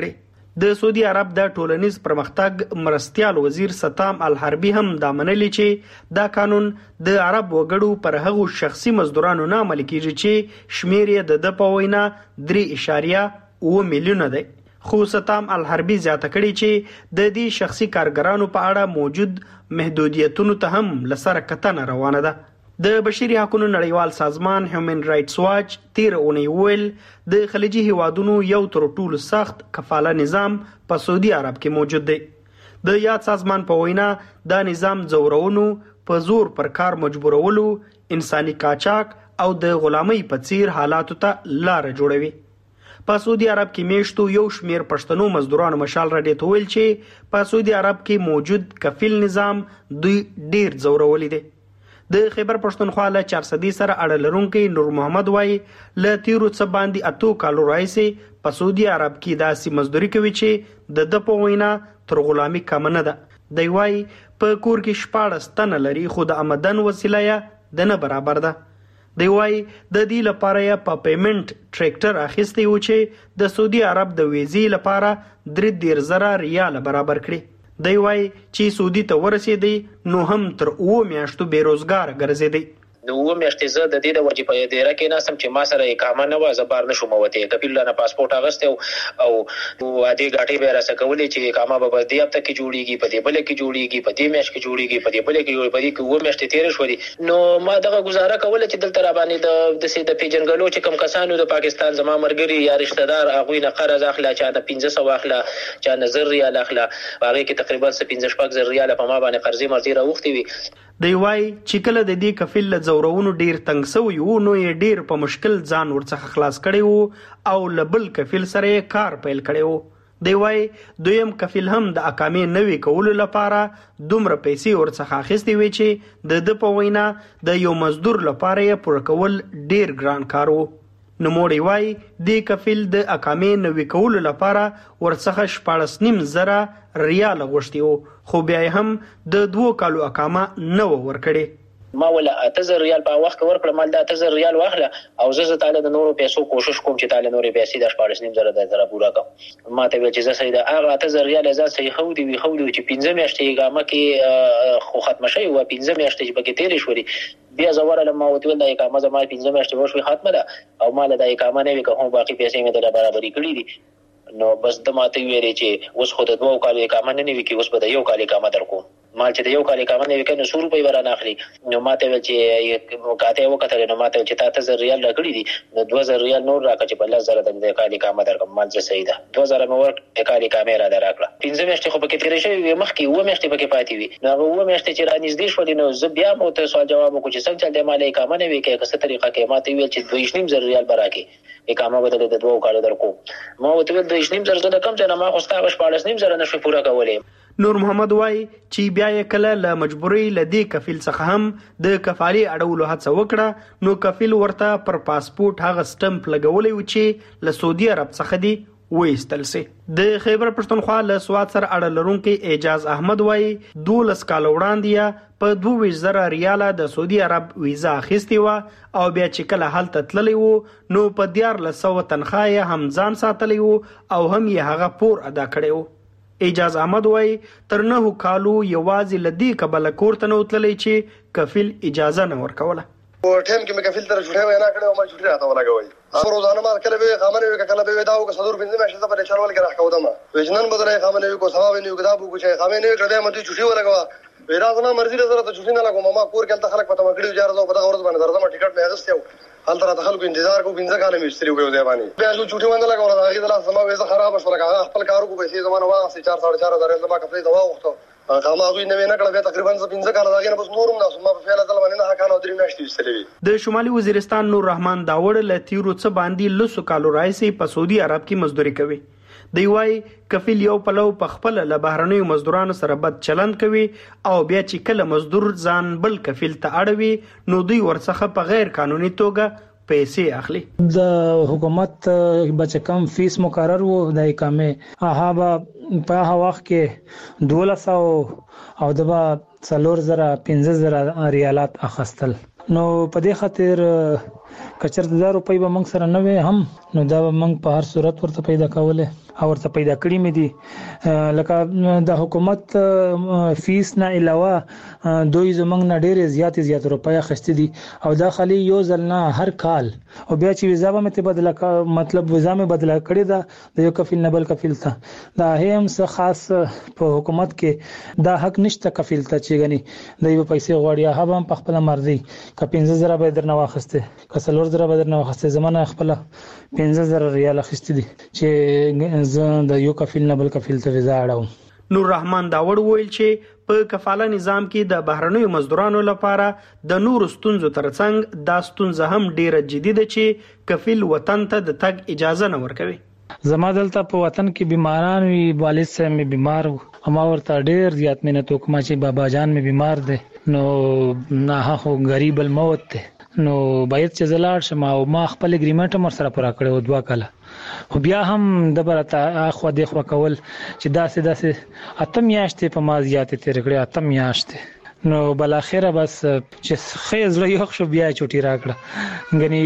د سعودي عرب د ټولنیز پرمختګ مرستيال وزیر ستام الحربي هم دا منلي چې دا قانون د عرب وګړو پر هغو شخصي مزدورانو نه عملي کیږي چې شمیر یې د په وینا درې اشاریه اوه میلیونه دی. خو ستام الحربي زیاته کړي چې د دې شخصي کارګرانو په اړه موجود محدودیتونو ته هم لسره کتنه روانه ده. د بشري حقوقو نړیوال سازمان هیومن رائټس واچ تیر اونۍ ویل د خلیجي هیوادونو یو تر ټولو سخت کفاله نظام په سعودي عرب کې موجود دی. د یاد سازمان په وینا دا نظام ځورونو، په زور پر کار مجبورولو، انساني قاچاق او د غلامۍ په څیر حالاتو ته لار جوړوي. په سعودي عرب کې میشتو یو شمیر پښتنو مزدورانو مشال راډیو ته ویل چې په سعودي عرب کې موجود کفیل نظام دوی ډیر ځورولي دی. د خیبر پښتونخوا له چار صدی سره اړه لرونکي نور محمد وای ل تیرو څه باندې اتو کالو راځي په سعودي عرب کې داسې مزدوري کوي چې د د په وینا تر غلامي کم نه ده. دی وای په کور کې شپاړس تنه لري خو د آمدن وسیله یې د نه برابر ده. دی وای د دې لپاره یې په پیمنٹ ټریکټر اخیستی و چې د سعودي عرب د ویزې لپاره درې ډیر زره ریال برابر کړي. دی وای چې سعودي ته ورسېدی نو هم تر اوه میاشتو بیروزګار ګرځېدی. د اوه میاشتې زه د دې د وجې په دیره کې ناستم چې ما سره اقامه نه وه، زه بار نه شوم وتی. کفیل نه پاسپورټ اغستی او عادي ګاټۍ به یې راسه کولې چې اقامه به په دې هفته کې جوړېږي، په دې بله کې جوړېږي، په دې میاشت کې جوړېږي، په دې بله کې جوړېږي. په دې کې اوه میاشتې تېرې شولې. نو ما دغه ګزاره کوله چې دلته را باندې د داسې د پېژنګلو چې کوم کسانو د پاکستان زما ملګري یا رشته دار هغوی نه قرض اخله، چا نه پنځه سوه اخله، چا نه زر ریال اخله. هغې کې تقریبا څه پنځه شپږ زر ریاله په ما باندې قرضې مرضې راوښتې وي. دی وای چې کله د دې کفیل له ځورونو ډیر تنګ سوی وو نو یې ډیر په مشکل ځان ورڅخه خلاص کړی وو او له بل کفیل سره یې کار پیل کړی وو. دی وای دویم کفیل هم د اقامې نوي کولو لپاره دومره پیسې ورڅخه اخیستې وې چې د د په وینا د یو مزدور لپاره یې پوره کول ډیر ګران کار وو. نوموړی وای د کفیل د اقامې نوي کولو لپاره ورڅخه شپاړس نیم زره ریال غوښتي وو، خو بیا هم د دوو کالو اقامه نه و ورکړې. ما ولا اته زر ریال په وخت ورکړم، مال د اته زر ریال واخله او زه تعالی د نورو پیسو کوشش کوم چې تعالی نورې پیسې د شپاړس نیم زره د زره پورا کوم. ما ته ویل چې زه سید هغه اته زر ریال زه صحیح خو دی وی خو دی چې پنځه میاشتې اقامه کې خو ختم شي او پنځه میاشتې چې پکې تیرې شوري بیا زوړ له ما وته د اقامه زما پنځه میاشتې وشوي ختمه ده او مال د اقامه نه وی کوم باقي پیسې مې د برابرۍ کړې دي. نو بس د ماته ویلې چې اوس خو د دوه کالو اقامه نه نیوي کې اوس به د یو کال اقامه درکو. مال چې د یو کال اقامه نیوي کنه سو روپۍ ورانه اخلي. نو ماته ویل چې کاته وکړه نو ماته چې تا ته زر ریال راکړي دي نو دوه زر ریال نور راکړه چې بل زر د کال اقامه درکم. مال چې صحیح ده دوه زر مې ورک کال اقامه را دراکړه. پنځه میاشتې خو پکې تیرې شوی مخکې اوه میاشتې پکې پاتې وي. نو هغه اوه میاشتې چې را نږدې شولې نو زه بیا مو ته سوال جواب وکړو چې څنګه چل دی مال اقامه نه وي کې کسه طریقه کې. ماته ویل چې دوه نیم زر ریال براکې اقامه بدل د دوه کالو درکو. ما وته ویل دوه نیم زر د کم ځای نه ما خو ستا شپاړس نیم زره نشو پوره کولې. نور محمد وای چې بیا یې کله له مجبورۍ لدی کفیل څخه هم د کفالي اړولو هڅه وکړه نو کفیل ورته پر پاسپورت هغه سټمپ لګولې و چې له سعودي عرب څخه دی وېستل سي. د خیبر پښتونخوا له سواد سره اړه لرونکي اعجاز احمد وای دولس کال وړاندې په دوه ویشت زره ریاله د سعودي عرب ویزا اخیستې وه او بیا چې کله هلته تللی وو نو په دیارلس سوه تنخواه یې هم ځان ساتلی وو او هم یې هغه پور ادا کړی وو. اعجاز احمد وای تر نهو کالو یوازې له دې کبله کور ته نه وتللی چې کفیل اجازه نه ورکوله. په ټیم کې مې کفیل ته چوټۍ وینا کړې او ما چوټۍ راته ولګولې. هغه روزانه ما کله به اقامه نه وي کله به دا او صدور پنځه میاشتې ته په چارول کې راکاو ما وجنن بدره اقامه نه وي کو ثواب نه وي دا بو چې اقامه نه کړې ما دې چوټۍ ولګوا. ویرا زما مرزي سره ته چوټۍ نه لګوم ما کور کې خلک پته مګړي جار زو په دغه ورځ باندې درځم ټیکټ مې اغستیو حال تر خلکو انتظار کو پنځه کال مې استری وګو دی باندې بیا جو چوټۍ باندې لګول هغه د لاس سما وېزه خراب شو لګا خپل کارو کو پیسې زمانه واسه چار ساڑھے چار هزار زما کفلې دوا وخته قامه غوي نه نه کړه تقریبا پنځه کال داګه بس نورم نه سم په فعل دل باندې نه کانو درې میاشتې استری. د شمالي وزیرستان نور رحمان داوړ له تیرو څه باندې لسو کالو راځي په سعودي عرب کې مزدوري کوي. دی وای کفیل یو پلو په خپل له بهرنیو مزدورانو سره بد چلند کوي او بیا چې کله مزدور ځان بل کفیل ته اړوي نو دوی ورڅخه په غیر قانوني توګه پیسې اخلي. د حکومت بچ کم فیس مقرر وو د اقامه هغه په هغه وخت کې دولس او دبا څلور زره پنځه زره ریالات اخستل. نو په دې خاطر کچر د روپۍ به موږ سره نه وي هم نو دا موږ په هر صورت ورته پیدا کوله او ورته پیدا کړی مې دي لکه د حکومت فیس نه علاوه دوی زمنګ نه ډېر زیات زیات روپیا خسته دي او دا خالي یو ځل نه هر کال او بیا چې ویزا به مته بدله مطلب ویزا مې بدله کړی دا د یو کفیل نه بل کفیل ته دا هم څه خاص په حکومت کې دا حق نشته کفیل ته چې غني د یو پیسې غوړیا هغه په خپل مرزي ک پنځه زره به درنه واخسته ک څلور زره به درنه واخسته زمانه خپل پنځه زره ریال اخیستي دي چې زه د یو کفیل نه بل کفیل ته ویزا اړوم نور رحمان داوړ ویل چې په کفاله نظام کې د بهرنیو مزدورانو لپاره د نور ستونزو ترڅنګ دا ستونزه هم ډیره جدي ده چې کفیل وطن ته د تګ اجازه نه ورکوي. زما دلته په وطن کې بیماران وي والد صاحب مې بیمار و اما ورته ډیر زیات مینت وکما چې بابا جان مې بیمار دی نو نه هو غریب الموت دی نو باید چې زلاړ شم او ما خپل اګریمنټ مر سره پوره کړو دوه کاله خو بیا هم د برته اخو د خو کول چې داسې داسې اتم میاشتې په ما زیاتې تیر کړې اتم میاشتې نو بل اخره بس چې خیز له یو خو بیا چوټي راکړه غني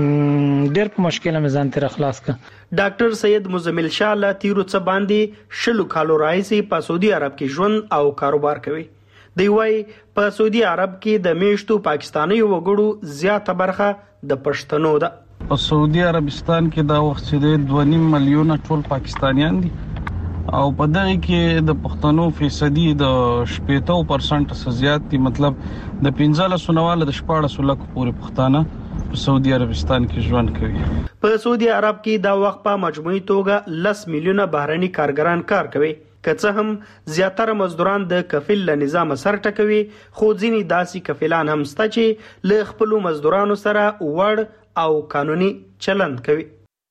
ډېر په مشکله مې ځان تر خلاص ک. ډاکټر سید مزمل شاه لا تیرو څه باندې شلو کالو راځي په سعودي عرب کې ژوند او کاروبار کوي. دی وای په سعودي عرب کې د میشتو پاکستاني وګړو زیاته برخه د پښتنو ده. په سعودي عربستان کې دا وخت چې دوه نیم میلیون ټول پاکستانیان دي او په دغه کې د پښتنو فیصدي د شپږ پرسنټ څخه زیات دي مطلب د پنځه سنواله د شپږ لک پورې پښتانه په سعودي عربستان کې ژوند کوي. په سعودي عرب کې دا وخت په مجموعي توګه لس میلیونه بهرني کارګران کار کوي که څه هم زیاتره مزدوران د کفیل له نظام سره ټکوي خو ځینې داسې کفیلان هم شته چې له خپلو مزدورانو سره وړ او قانوني چلند کوي.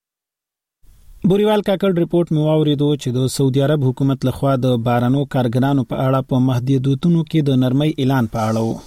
بوریوال کاکړ ریپورت مو واوریدو چې د سعودي عرب حکومت لخوا د بارانو کارګرانو په اړه په محدودیتونو کې د نرمۍ اعلان په اړه و.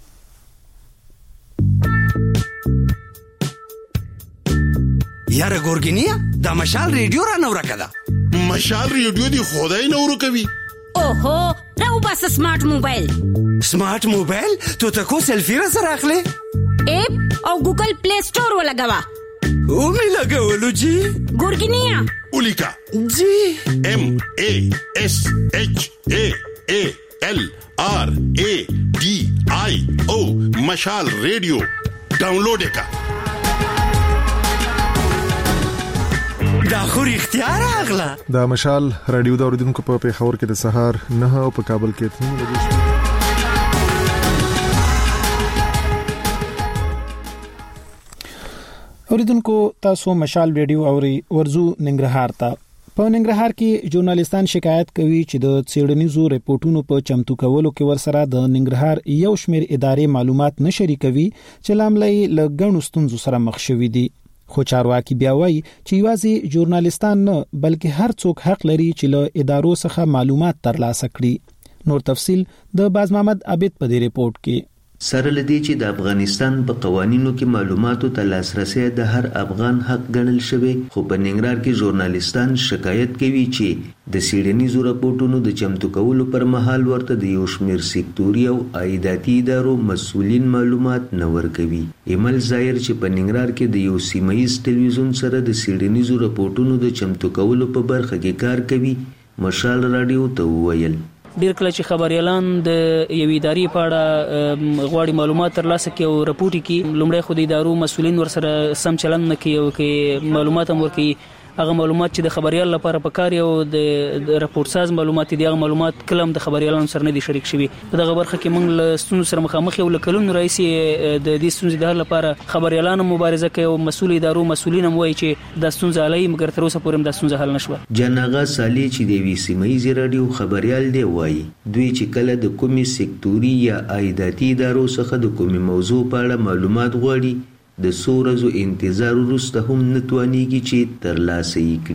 یاره ګورګینیا دا مشال ریډیو را نو راکدا مشال ریډیو دی خدای نو ورو کوي. اوهو راو بس سمارټ موبایل سمارټ موبایل ته تاسو سلفي را سره اخلي اپ او ګوګل پلی سٹور ولګوا او می لګولو جی ګورګینیا اولیکا جی ام ا اس اچ ا ا ال آر ا ډي آی او مشال ریډیو ډاونلوډ کا دا خو اختیار اغلا دا مشال رادیو دا اوریدونکو په پیښور کې د سهار نه او په کابل کې تنو لګیږي. اوریدونکو تاسو مشال رادیو اوري ورزو ننګرهار ته. په ننګرهار کې ژورنالیستان شکایت کوي چې د څېړنیزو ریپورتونو په چمتو کولو کې ورسره د ننګرهار یو شمېر ادارې معلومات نه شریکوي چې لاملې له ګڼو ستونزو سره مخ شوي دي. خو چارواکي بیا وایي چې یوازې ژورنالیستان نه بلکې هر څوک حق لري چې له ادارو څخه معلومات ترلاسه کړي. نور تفصيل د باز محمد عابد په دې ریپورت کې. سره لدی چې د افغانستان په قوانینو کې معلوماتو ته لاسرسي د هر افغان حق ګڼل شوی خو په ننګرهار کې ژورنالیستان شکایت کوي چې د سیډنیزو راپورټونو د چمتو کولو پر مهال ورته د یو شمېر سېکټوري او عایداتي ادارو مسؤلین معلومات نه ورکوي. ایمل ظاهر چې په ننګرهار کې د یو سیمایي ټلویزیون سره د سیډنیزو راپورټونو د چمتو کولو په برخه کې کار کوي مشال رادیو ته وویل ډیر کله چې خبريالان د یوې ادارې په اړه غواړي معلومات ترلاسه کړي او راپورټ کړي لومړی خو د ادارو مسؤلین ورسره سم چلند نه کوي او کې معلومات هم ورکړي هغه معلومات چې د خبريال لپاره پکاري او د راپورټ ساز معلومات دي هغه معلومات کلم د خبريالانو سره نه دي شریک شوي. په دغه برخه کې موږ له ستونزو سره مخامخ یو لکلون رئیس د دې ستونزې د حل لپاره خبريالانو مبارزه کوي او مسؤل ادارو مسؤلین هم وایي چې د ستونزې علي مګر تر اوسه پورې د ستونزې حل نشوه. جناغه سالي چې د وی سیمایي رادیو خبريال دی وایي دوی چې کله د کومي سېکټوري یا عایداتي ادارو څخه د کومي موضوع په اړه معلومات غواړي د سورزو انتظار وروسته هم نتوانيږي چې ترلاسه یې کړي.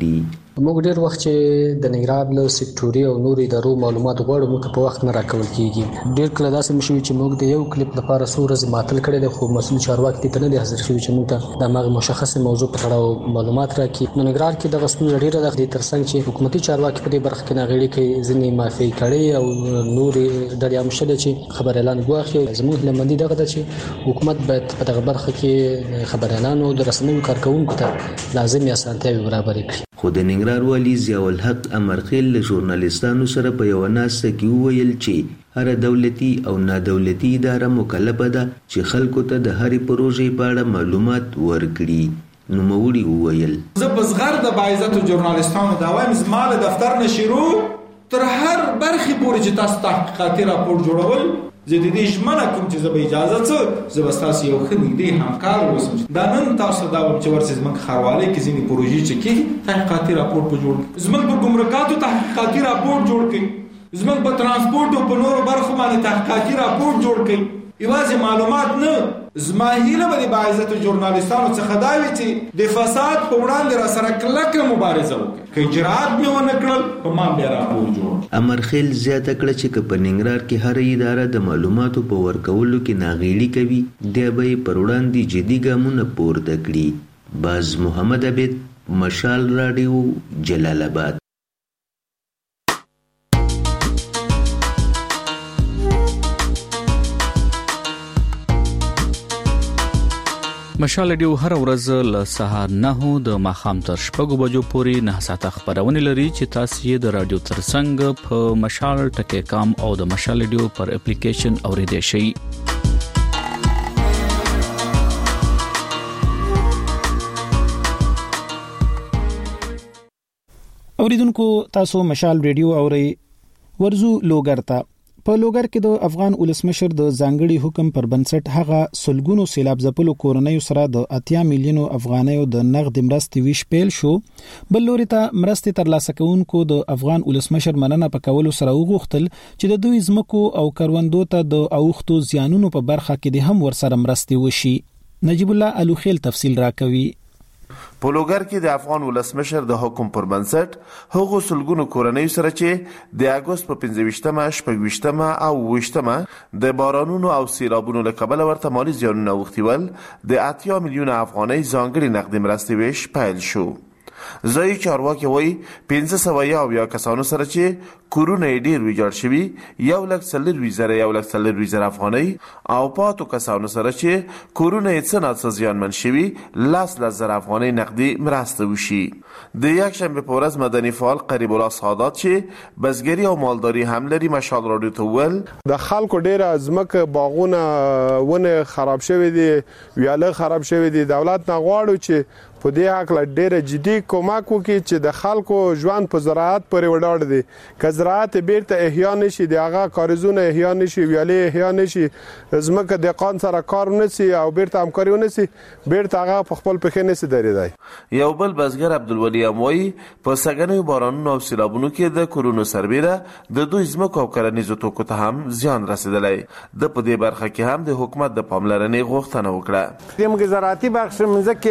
موږ ډیر وخت چې د نګران له سکټوري او نوري ادارو معلومات غواړو موږ په وخت نه راکول کیږي. ډیر کله داسې مشوي چې موږ د یو کلیپ لپاره څو ورځې ماتل کړي د خو مسؤل چارواکي ته نه دي حاضر شوي چې موږ ته د هغه مشخصه موضوع په اړه معلومات راکړي. نو نګران کې د غسنو ډیره د ترڅنګ چې حکومتي چارواکي په دې برخه کې ناغېړي کوي ځینې معافي کړي او نوري ډېر عامشله چې خبر اعلان غواخي. زموږ لمندي دغه چې حکومت باید په دغه برخه کې خبر اعلان او د رسنیو کارکونکو ته لازمي اسانتیاوي برابر کړي. خو د ننګرهار والي ضیاء الحق امرخیل له ژورنالیستانو سره په یو ناسته کې وویل چې هر دولتي او نادولتي اداره مکلفه ده چې خلکو ته د هرې پروژې په اړه معلومات ورکړي. نو موري وویل زه په صغر د باعزت ژورنالیستانو دا وایم زماله دفتر نشرو تر هر برخه پورې چې تاسو تحقیقاتي راپور جوړول زه د دې ژمنه کوم چې زه به اجازه څه زه به تاسو یو ښه نږدې همکار اوسم. دا نن تاسو دا چې ورسې زموږ ښاروالۍ کې ځینې پروژې چې کېږي تحقیقاتي راپور په جوړ کړي، زموږ په ګمرکاتو تحقیقاتي راپور جوړ کړي، زموږ په ترانسپورت او په نورو برخو باندې تحقیقاتي راپور جوړ کړي. یوازې معلومات نه، زما هیله به د باعزت ژورنالیستانو څخه دا وي چې د فساد په وړاندې را سره کلکه مبارزه وکړي. که اجرات مې ونه کړل په ما بیا راپور جوړ. امرخیل زیاته کړه چې که په ننګرهار کې هر اداره د معلوماتو په ورکولو کې ناغېړي کوي دی به یې پر وړاندې جدي ګامونه پورته کړي. باز محمد عبید، مشال راډیو، جلال آباد. مشال ډیو هر ورځ له سهار نه د ماخام تر شپږو بجو پورې نه ساعته خبرونه لري چې تاسو یې د رادیو ترڅنګ په مشال ټکی کام او د مشال ډیو پر اپلیکیشن اوریدئ شئ. اوریدونکو تاسو مشال ریډیو اورئ. ورزو لوګر ته په لوګر کې د افغان ولسمشر د ځانګړي حکم پر بنسټ هغه سلګونو سیلاب ځپلو کورنیو سره د اتیا میلیونو افغانیو د نقد مرستې ویش پیل شو. بل لوري ته مرستې ترلاسه کوونکو د افغان ولسمشر مننه پکولو سره وغوښتل چې د دوی ځمکو او کروندو ته د اوښتو زیانونو په برخه کې د هم ورسره مرستې وشي. نجیب الله الوخیل تفصیل راکوي. په لوګر کې د افغان ولسمشر د حکم پر بنسټ هغو سلګونو کورنیو سره چې د اګوست په پنځه ویشتمه، شپږ ویشتمه او اووه ویشتمه د بارانونو او سیلابونو له کبله ورته مالي زیانونه اوښتي ول د اتیا میلیونه افغانۍ ځانګړي نقدي مرستې ویش پیل شو. ځایي چارواکي وایي پنځه سوه یو اویا کسانو سره چې کورونه یې ډېر ویجاړ شوي یو لک څلرویشت زره یو لک څلرویشت زره افغانۍ او پاتو کسانو سره چې کورونه یې څه ناڅه زیانمن شوي لس لس زره افغانۍ نقدي مرسته وشي. د یکشنبې په ورځ مدني فعال قریب الله سعادت چې بزګري او مالداري هم لري مشال راډیو ته وویل د خلکو ډېره ځمکه باغونه ونه خراب شوي دي، ویاله خراب شوي دي. دولت نه غواړو چې په دې حق ډېر جدي کومک وکړي چې د خلکو ژوند په زراعت پورې ولاړ دي. که زراعت بیرته احیا نشي، د هغه کاریزونه احیا نشي، ویالې احیا نشي، ځمکه دهقان سره کار ونسي او بیرته همکاري ونسي، بیرته هغه په خپل پښې نسي درېدای. یو بل بزګر عبدالولي هم وایي په سږنیو بارانونو او سیلابونو کې د کورونو سربیره د دوی ځمکو او کرنیزو توکو ته هم زیان رسېدلی. د په دې برخه کې هم د حکومت د پاملرنې غوښتنه وکړه. زموږ زراعتي بخش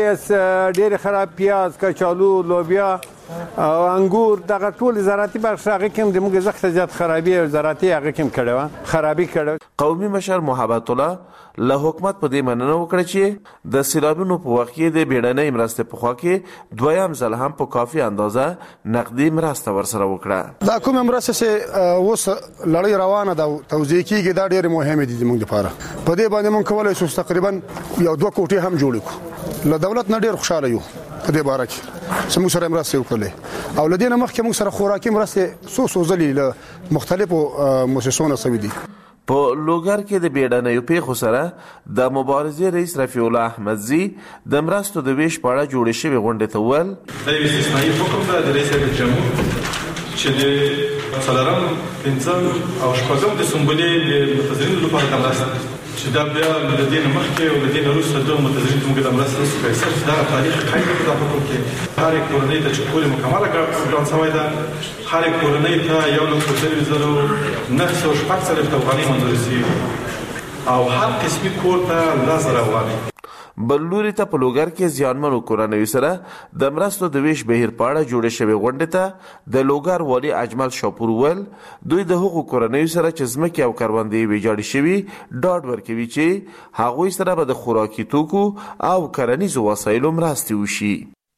مځکې ډېر خراب، پیاز، کچالو، لوبیا او انګور دغه ټول زراعتي بخش هغه کوم د موږ زخت زیات خرابي او زراعتي هغه کوم کړو خرابي کړو. قومي مشر محبت الله له حکومت په دې مننه وکړه چې د سیلابونو په وخت کې د بیړنۍ مرستې په خوا کې دویم ځل هم په کافي اندازه نقدي مرسته ورسره وکړه. دا کوم مرسته چې اوس لړۍ روانه ده توزیع کیږي دا ډېر مهمه دي زموږ لپاره. په دې باندې موږ کولای شو تقریبا یو دوه کوټې هم جوړ کړو. له دولت نه ډېر خوشاله یو په دې باره کې چې موږ سره مرسته وکړلې او له دې نه مخکې موږ سره خوراکي مرستې څو څو ځلې له مختلفو مؤسسو نه شوي دي. په لوګر کې د بیړنیو پیښو سره د مبارزې رئیس رفیع الله احمدزي د مرستو د ویش په اړه جوړې شوې غونډې ته وویل دا یو استثنایي حکم دی د رئیس جمهور چې د څلورم، پنځم او شپږم د سنبلې د متظرینو لپاره د مرستې چې دا بیا د دې نه مخکې او د دې نه وروسته د متظرینو ته موږ د مرستې نشو کولی. صرف دا تاریخ قید کړی دا حکم کې هرې کورنۍ ته چې کور یې مکمله ګران شوی ده هرې کورنۍ ته یو لک څلوېښت زره نهه سوه شپږ څلوېښت افغانۍ منظورې شوي او هر قسمي کور ته لس زره افغانۍ. بل لوري ته په لوګر کې ځانمنو کورنۍ سره د مرستو د ویش بهیر پاړه جوړ شوی غونډه ته د لوګر والی اجمل شاپور ول دوی د حقوق کورنۍ سره چې ځمکې او کروندې ویجاړې شوي ډاډ ورکوي چې هغوی سره به د خوراکي توکو او کرنیزو وسایلو مرستې وشي.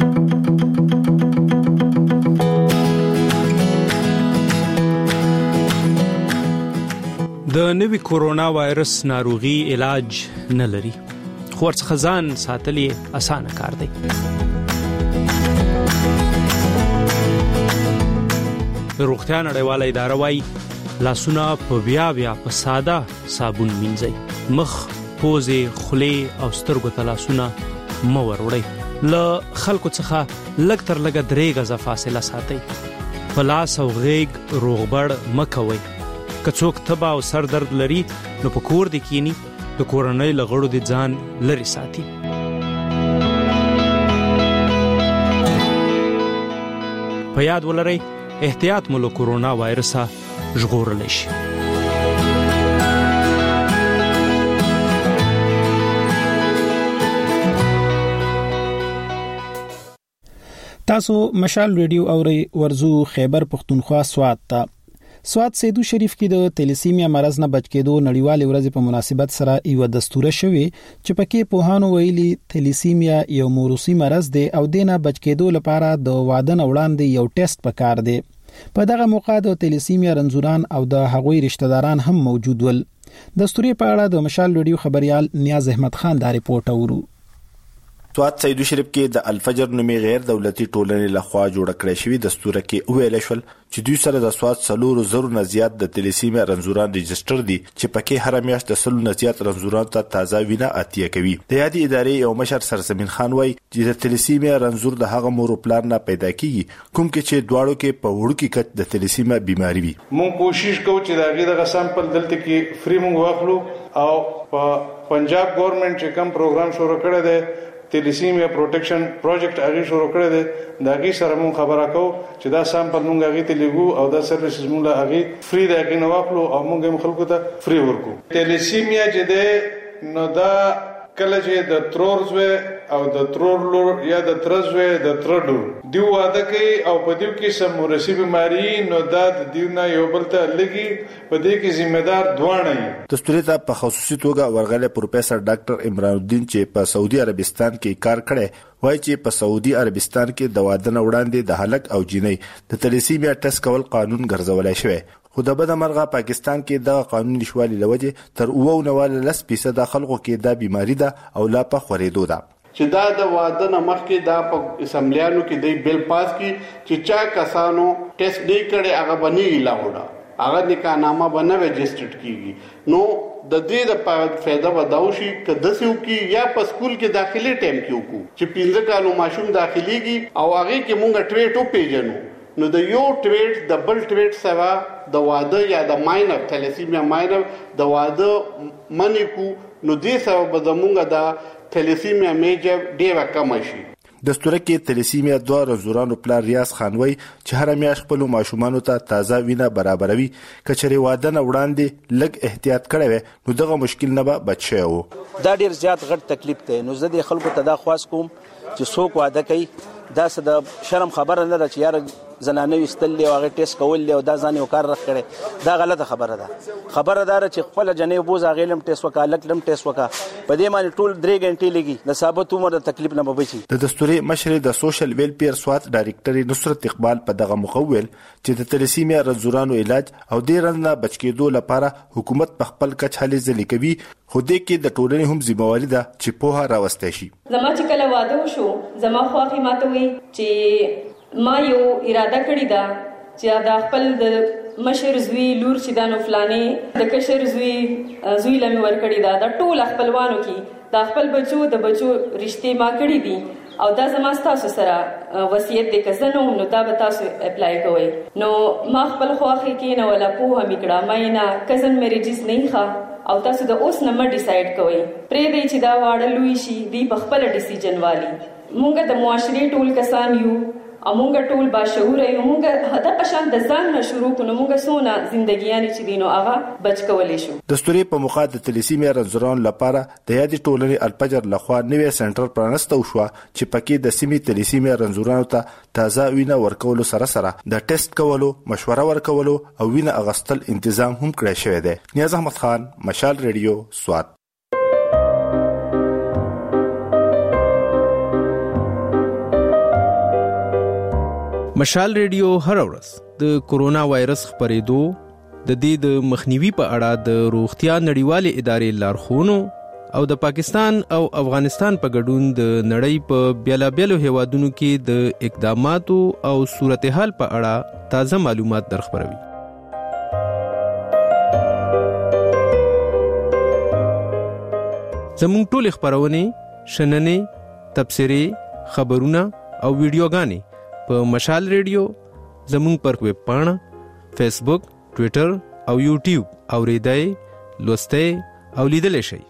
د نوي کورونا وایرس ناروغي علاج نه لري، خو ورڅخه ځان ساتل یې اسانه کار دی. د روغتیا نړیواله اداره وایي لاسونه په بیا بیا په ساده صابون مینځئ، مخ، پوزې، خولې او سترګو ته لاسونه مه وروړئ. له خلکو څخه لږ تر لږه درې غزه فاصله ساتئ. په لاس او غیږ روغبړ مه کوئ. که څوک تبه او سر درد لري نو په کور دې کینی، د کورنۍ له غړو دې ځان لرې ساتي. په یاد ولرئ احتیاط مو له کورونا وایرسه ژغورلی شي. تاسو مشال ریډیو اورئ. ورزو خیبر پختونخوا سوات ته. سوات سیدو شریف کې د تلیسیمیا مرض نه بچ کېدو نړیوالې ورځې په مناسبت سره یو دستوره شوی چې پکې پوهانو ویلي تلیسیمیا یو موروثي مرض دی او دینه بچ کېدو لپاره د واده نه وړاندې یو ټیسټ پکار دی. په دغه موقع د تلیسیمیا رنځوران او د هغوی رشتہ داران هم موجود ول. دستوري په اړه د مشال ریډیو خبريال نیاز احمد خان دا ریپورت اورو. سوات سیدو شریف کې د الفجر نومي غیر دولتي ټولنې لخوا جوړ کړی شوی دستوره کې ویل شول چې دوی سره د سوات سلور زرو نه زیات د تلیسیمیا رنځوران رجستر دي چې پکې هر میاشت د سلو نه زیات رنځوران ته تازه وینه عطیه کوي. د یادې ادارې یو مشر سرزمین خان وایي چې د تلیسیمیا رنځور د هغه مور پلان نه پیدا کیږي کوم کې چې دواړو کې په وړو کې کچ د تلیسیمیا بیماری وي. مونږ کوشش کوو چې دا غي د سامپل دلته کې فری مونږ واخلو او په پنجاب ګورنمنت چې کوم پروګرام شروع کړی دی تلیسیمیا پروټیکشن پروجیکټ هغه شروع کړی دی دا غي سره مونږ خبره کوو چې دا سامپل مونږ هغه ته لګو او دا سرویسز مونږ هغه فری دا کې نو واخلو او مونږ هم خلکو ته فری ورکو. تلیسیمیا چې ده نو دا کله چې د ترورزوي او د ترور لور یا د ترزوي د ترډور دی واده کوي او په دې کې سم مرسي بيماري نو دا د دیونه یو بل ته لګي په دې کې ذمہ دار دوانه وي. دستوري ته په خصوصي توګه ورغله پروفیسور ډاکټر عمران الدین چې په سعودي عربستان کې کار کړي وایي چې په سعودي عربستان کې د واده نه وړاندې د هلک او جنۍ د تلیسیمیا ټیسټ کول قانون ګرځولای شوی. خو د بد مرغه پاکستان کې د قانون نشوالي لوجه تر اوو نواله لس فیصد خلکو کې دا بیماری ده او لا په خورېدو ده. چې دا د واده نه مخکې دا په اسمبلیانو کې د بیل پاس کی چې چا کسانو ټیسټ نه کړي هغه باندې لاوړه هغه نکاحنامه باندې رجسټرډ کیږي. نو د دې د فائدہ وداوشي کده سيو کې یا په سکول کې داخلي ټیم کې وکړو چې پنځه کالو ماشوم داخليږي او هغه کې مونږ ټریټو پیژنو نو د یو ټریټ د بل ټریټ سره د واده یا د ماینر تلیسیمیا ماینر د واده منی کو نو دې سره به زمونږ د تلیسیمیا میجر ډیره کم شي. دستوره کې تلیسیمیا دوه رنځورانو پلار ریاض خان وایي چې هر میاشت خپل ماشومانو ته تازه وینه برابروي کچري واده نه وړاندې لږ احتیاط کړي نو دغه مشکل نه به بچ شي. دا ډیر زیات غټ تکلیف دی. نو زه د خلکو ته دا خواست کوم چې څوک واده کوي دا څه د شرم خبره نه ده چې یار زنانه وستل او هغه ټیسټ کول او دا ځان یو کار رخ کړي دا غلطه خبره ده. خبره ده چې خپل جنې بوز غیلم ټیسټ وکا لکلم ټیسټ وکا په دې باندې ټول درې غنټې لګي د ثابت عمر د تکلیف نه بچي. د دستوري مشر د سوشل ویلفیر سوات ډایریکټر نصرت اقبال په دغه مخول چې د تلیسیمیا رنځورانو علاج او د رنځ بچ کېدو لپاره حکومت په خپل کچ هلې ځلې کوي خو دې کې د ټولنې هم ذمہواری ده چې په هغه راوستي شي. زما چې کله واده وشو زما خواخي ماته وي چې ما یو اراده کړې ده چې دا خپل د مشر زوی لور چې دا نو فلانه د کشر زوی زوی لمه ور کړی دا د ټول خپلوانو کې دا خپل بچو د بچو رشتې ما کړی دي او دا زما تاسو سره وصیت دې کزنو نو دا به تاسو اپلای کوئ. نو ما خپل خواخي کې نه ولا په هم کړه مې نه کزن میریجز نه ښه او تاسو د اوس نه م ډیسایډ کوئ پرې دې چې دا واړه لوي شي دی په خپل ډیسیژن والی. مونږ د معاشري ټول کسان یو امونګه ټول باشعور یو مونږه هدا پشان د ځان نه شروع کونو مونږه سونه ژوندګیان چې دینو هغه بچ کولې شو. د ستوري په مخه د تلیسیمیا رنځوران لپاره د یادې ټولنې الفجر لخوا نوې سنټر پرانسته شو چې پکې د سیمې تلیسیمیا رنځورانو ته تازه وینه ورکولو سره سره د ټیسټ کولو مشوره ورکولو او وینه اغستل تنظیم هم کړی شوی دی. نیاز احمد خان، مشال ریډیو، سوات. مشال ریډیو هر ورځ د کورونا وایرس خپرېدو د دې د مخنیوي په اړه د روغتیا نړیوالې ادارې لارښوونو او د پاکستان او افغانستان په ګډون د نړۍ په بیلابیلو هیوادونو کې د اقداماتو او صورتحال په اړه تازه معلومات درخبروي. زموږ ټول خبرونه، شننې، تبصرې، خبرونه او ویډیوګانې په مشال ریډیو، زموږ پر ویب پاڼه، فیسبوک، ټوئیټر او یوټیوب اوریدای، لوستای او لیدلای شئ.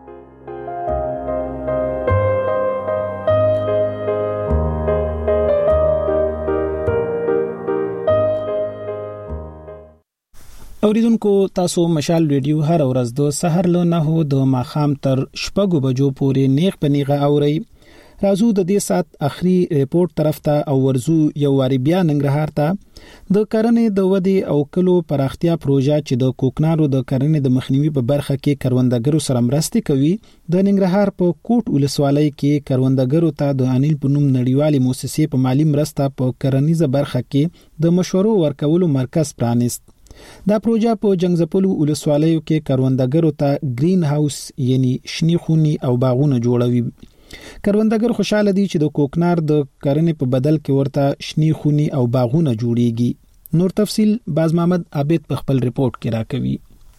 اوریدونکو، تاسو مشال ریډیو هر ورځ د سحر له نهو د ماخام تر شپږو بجو پورې نیغ په نیغه اورئ. راځو د دې سات اخري ریپورت طرف ته او ورزو یو واری بیا ننګرهار ته د کرنې د ودی او کلو پراختیا پروژه چې د کوکنارو د کرنې د مخنیوي په برخه کې کروندګرو سره مرسته کوي. د ننګرهار په کوټ ولسوالۍ کې کروندګرو ته د انیل په نوم نړیوالې مؤسسې په مالی مرسته په کرنیزه برخه کې د مشورو ورکولو مرکز پرانیست. دا پروژه په جنگزپلو ولسوالیو کې کروندګرو ته گرین هاوس یعنی شنی خونی او باغونه جوړوي. کروندګر خوشاله دي چې د کوکنار د کرنې په بدل کې ورته شنی خونی او باغونه جوړيږي. نور تفصيل باز محمد عابد په خپل ریپورت کې راکوي.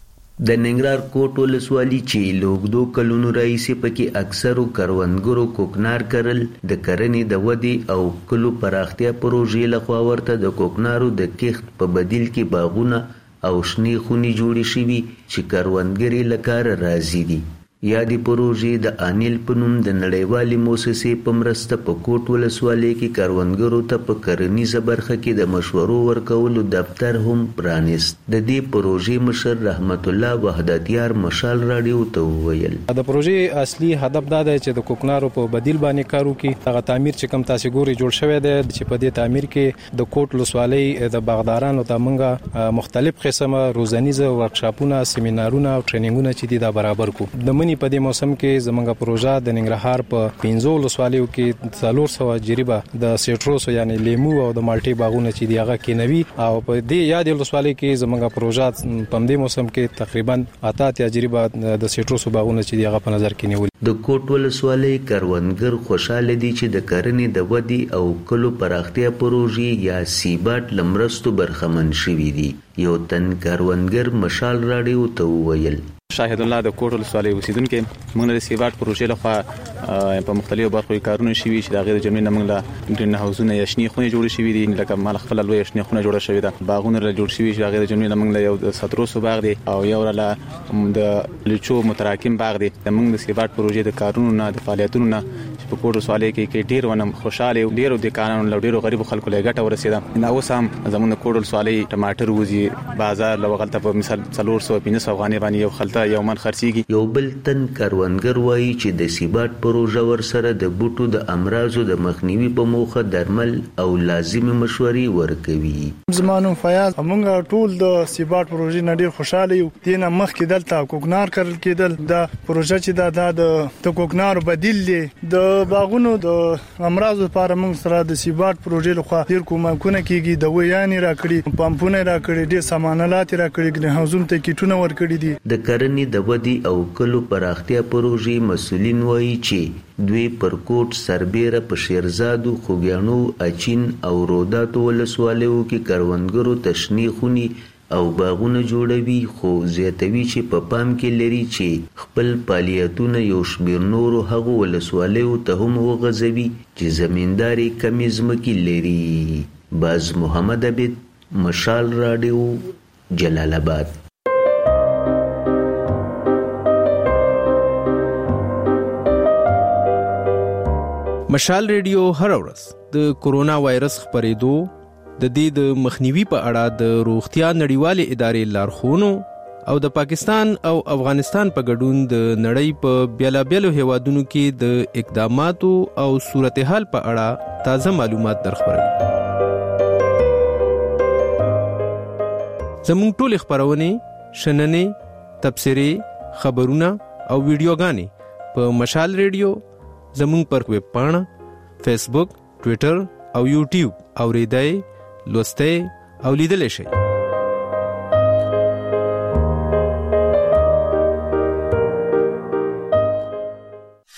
د ننګرهار کوټ ولسوالۍ چې لوګدو کلونو راځي پکې اکثرو کروندګرو کوکنار کرل د کرنې د ودی او کلو پراختیا پروژې لخوا ورته د کوکنارو د کښت په بدیل کې باغونه او شنی خونی جوړې شوي چې کروندګر لکار راځي دي. یادې پروژې د انیل په نوم د نړیوالې مؤسسې په مرسته په کوټ ولسوالۍ کې کروندګرو ته په کرنیزه برخه کې د مشورو ورکولو دفتر هم پرانیست. د دې پروژې مشر رحمت الله وحدتیار مشال راډیو ته وویل، د پروژې اصلي هدف دا دی چې د کوکنارو په بدیل باندې کارو کې هغه تعمیر چې کم تاسو ګوري جوړ شوی دی چې په دې تعمیر کې د کوټ ولسوالۍ د باغدارانو ته منګه مختلف قسمه روزنیزه ورکشاپونه، سیمینارونه او ټریننګونه چې دي دا برابر کو. د په دې موسم کې زمونږه پروژه د ننګرهار په پنځو ولسوالیو کې څلور سوه جریبه د سیټروس یعنی لیمو او د مالټي باغونه چې دی هغه کې نوي او په دې یاد ولسوالۍ کې زمونږه پروژه په دې موسم کې تقریبا اته اتیا جریبه د سیټروس باغونه چې دی هغه په نظر کې نیول. د کوټ ولسوالۍ کروندګر خوشاله دي چې د کرنې د ودی او کلو پراختیا پروژې یا سیبات لمرستو برخمن شوي دي. یو تن کروندګر مشال راډیو ته وویل، شاهد الله د کوټ ولسوالۍ اوسیدونکو موږ د سیبات پروژې لخوا په مختلفو برخو کې کارونه شوي چې د غیر جمعي نه موږ له ګرین هاوسونه یا شنې خونې جوړې شوي دي، لکه مال خپل لوی شنې خونه جوړه شوې ده، باغونه له جوړ شوي چې د غیر جمعي نه موږ له یو ستروسو باغ دی او یو له د لچو متراکم باغ دی. د موږ د سیبات پروژې د کارونو نه د فعالیتونو نه چې په کوټ ولسوالۍ کې ډیر ونه خوشاله ډیرو د قانون له ډیرو غریب خلکو له ګټه ورسېده. دا اوس هم زموږ د کوټ ولسوالۍ ټماټر وځي بازار له غلطه په مثال څلور سوه پنځه سوه افغانۍ باندې یو خلطه یو من خرڅيږي. یو بل تن کروندګر وایي چې د سیبات پروژه ورسره د بوټو د امراضو د مخنیوي په موخه درمل او لازمي مشورې ورکوي. زمانو فیاض موږ ټول د سیبات پروژې نه ډیر خوشاله یو. دینه مخکې دلته کوکنار کرل کېدل، دا پروژه چې دا د کوکنار بدیل دی د باغونو د امراضو لپاره موږ سره د سیبات پروژې لخوا ډیر کومکونه کیږي. د ویانې راکړي، پمپونه راکړي، ډیر سامانالات راکړي، ګرین هاوسونو ته کیټونه ورکړي دي. د کرنې د ودی او کلو پراختیا پروژې مسولین وایي چې دوی پر کوټ سربیره په شیرزادو، خوږیاڼو، اچین او روداتو ولسوالیو کې کروندګرو تشنی خونی او باغونه جوړوي، خو زیاتوي چې په پام کې لري چې خپل فعالیتونه یو شمېر نورو هغو ولسوالیو ته هم وغځوي چې زمینداري کمې ځمکې لري. باز محمد عبید، مشال راډیو، جلال آباد. مشال ریډیو هر ورځ د کورونا وایرس خپرېدو د دې د مخنیوي په اړه د روغتیا نړیوالې ادارې لارښوونو او د پاکستان او افغانستان په ګډون د نړۍ په بیلابیلو هیوادونو کې د اقداماتو او صورتحال په اړه تازه معلومات درخبروي. زموږ ټول خبرونه شننې تبصرې خبرونه او ویډیوګانې په مشال ریډیو زموږ پر ویب پاڼه فیسبوک ټویټر او یوټیوب اوریدای لوستئ او لیدلی شئ.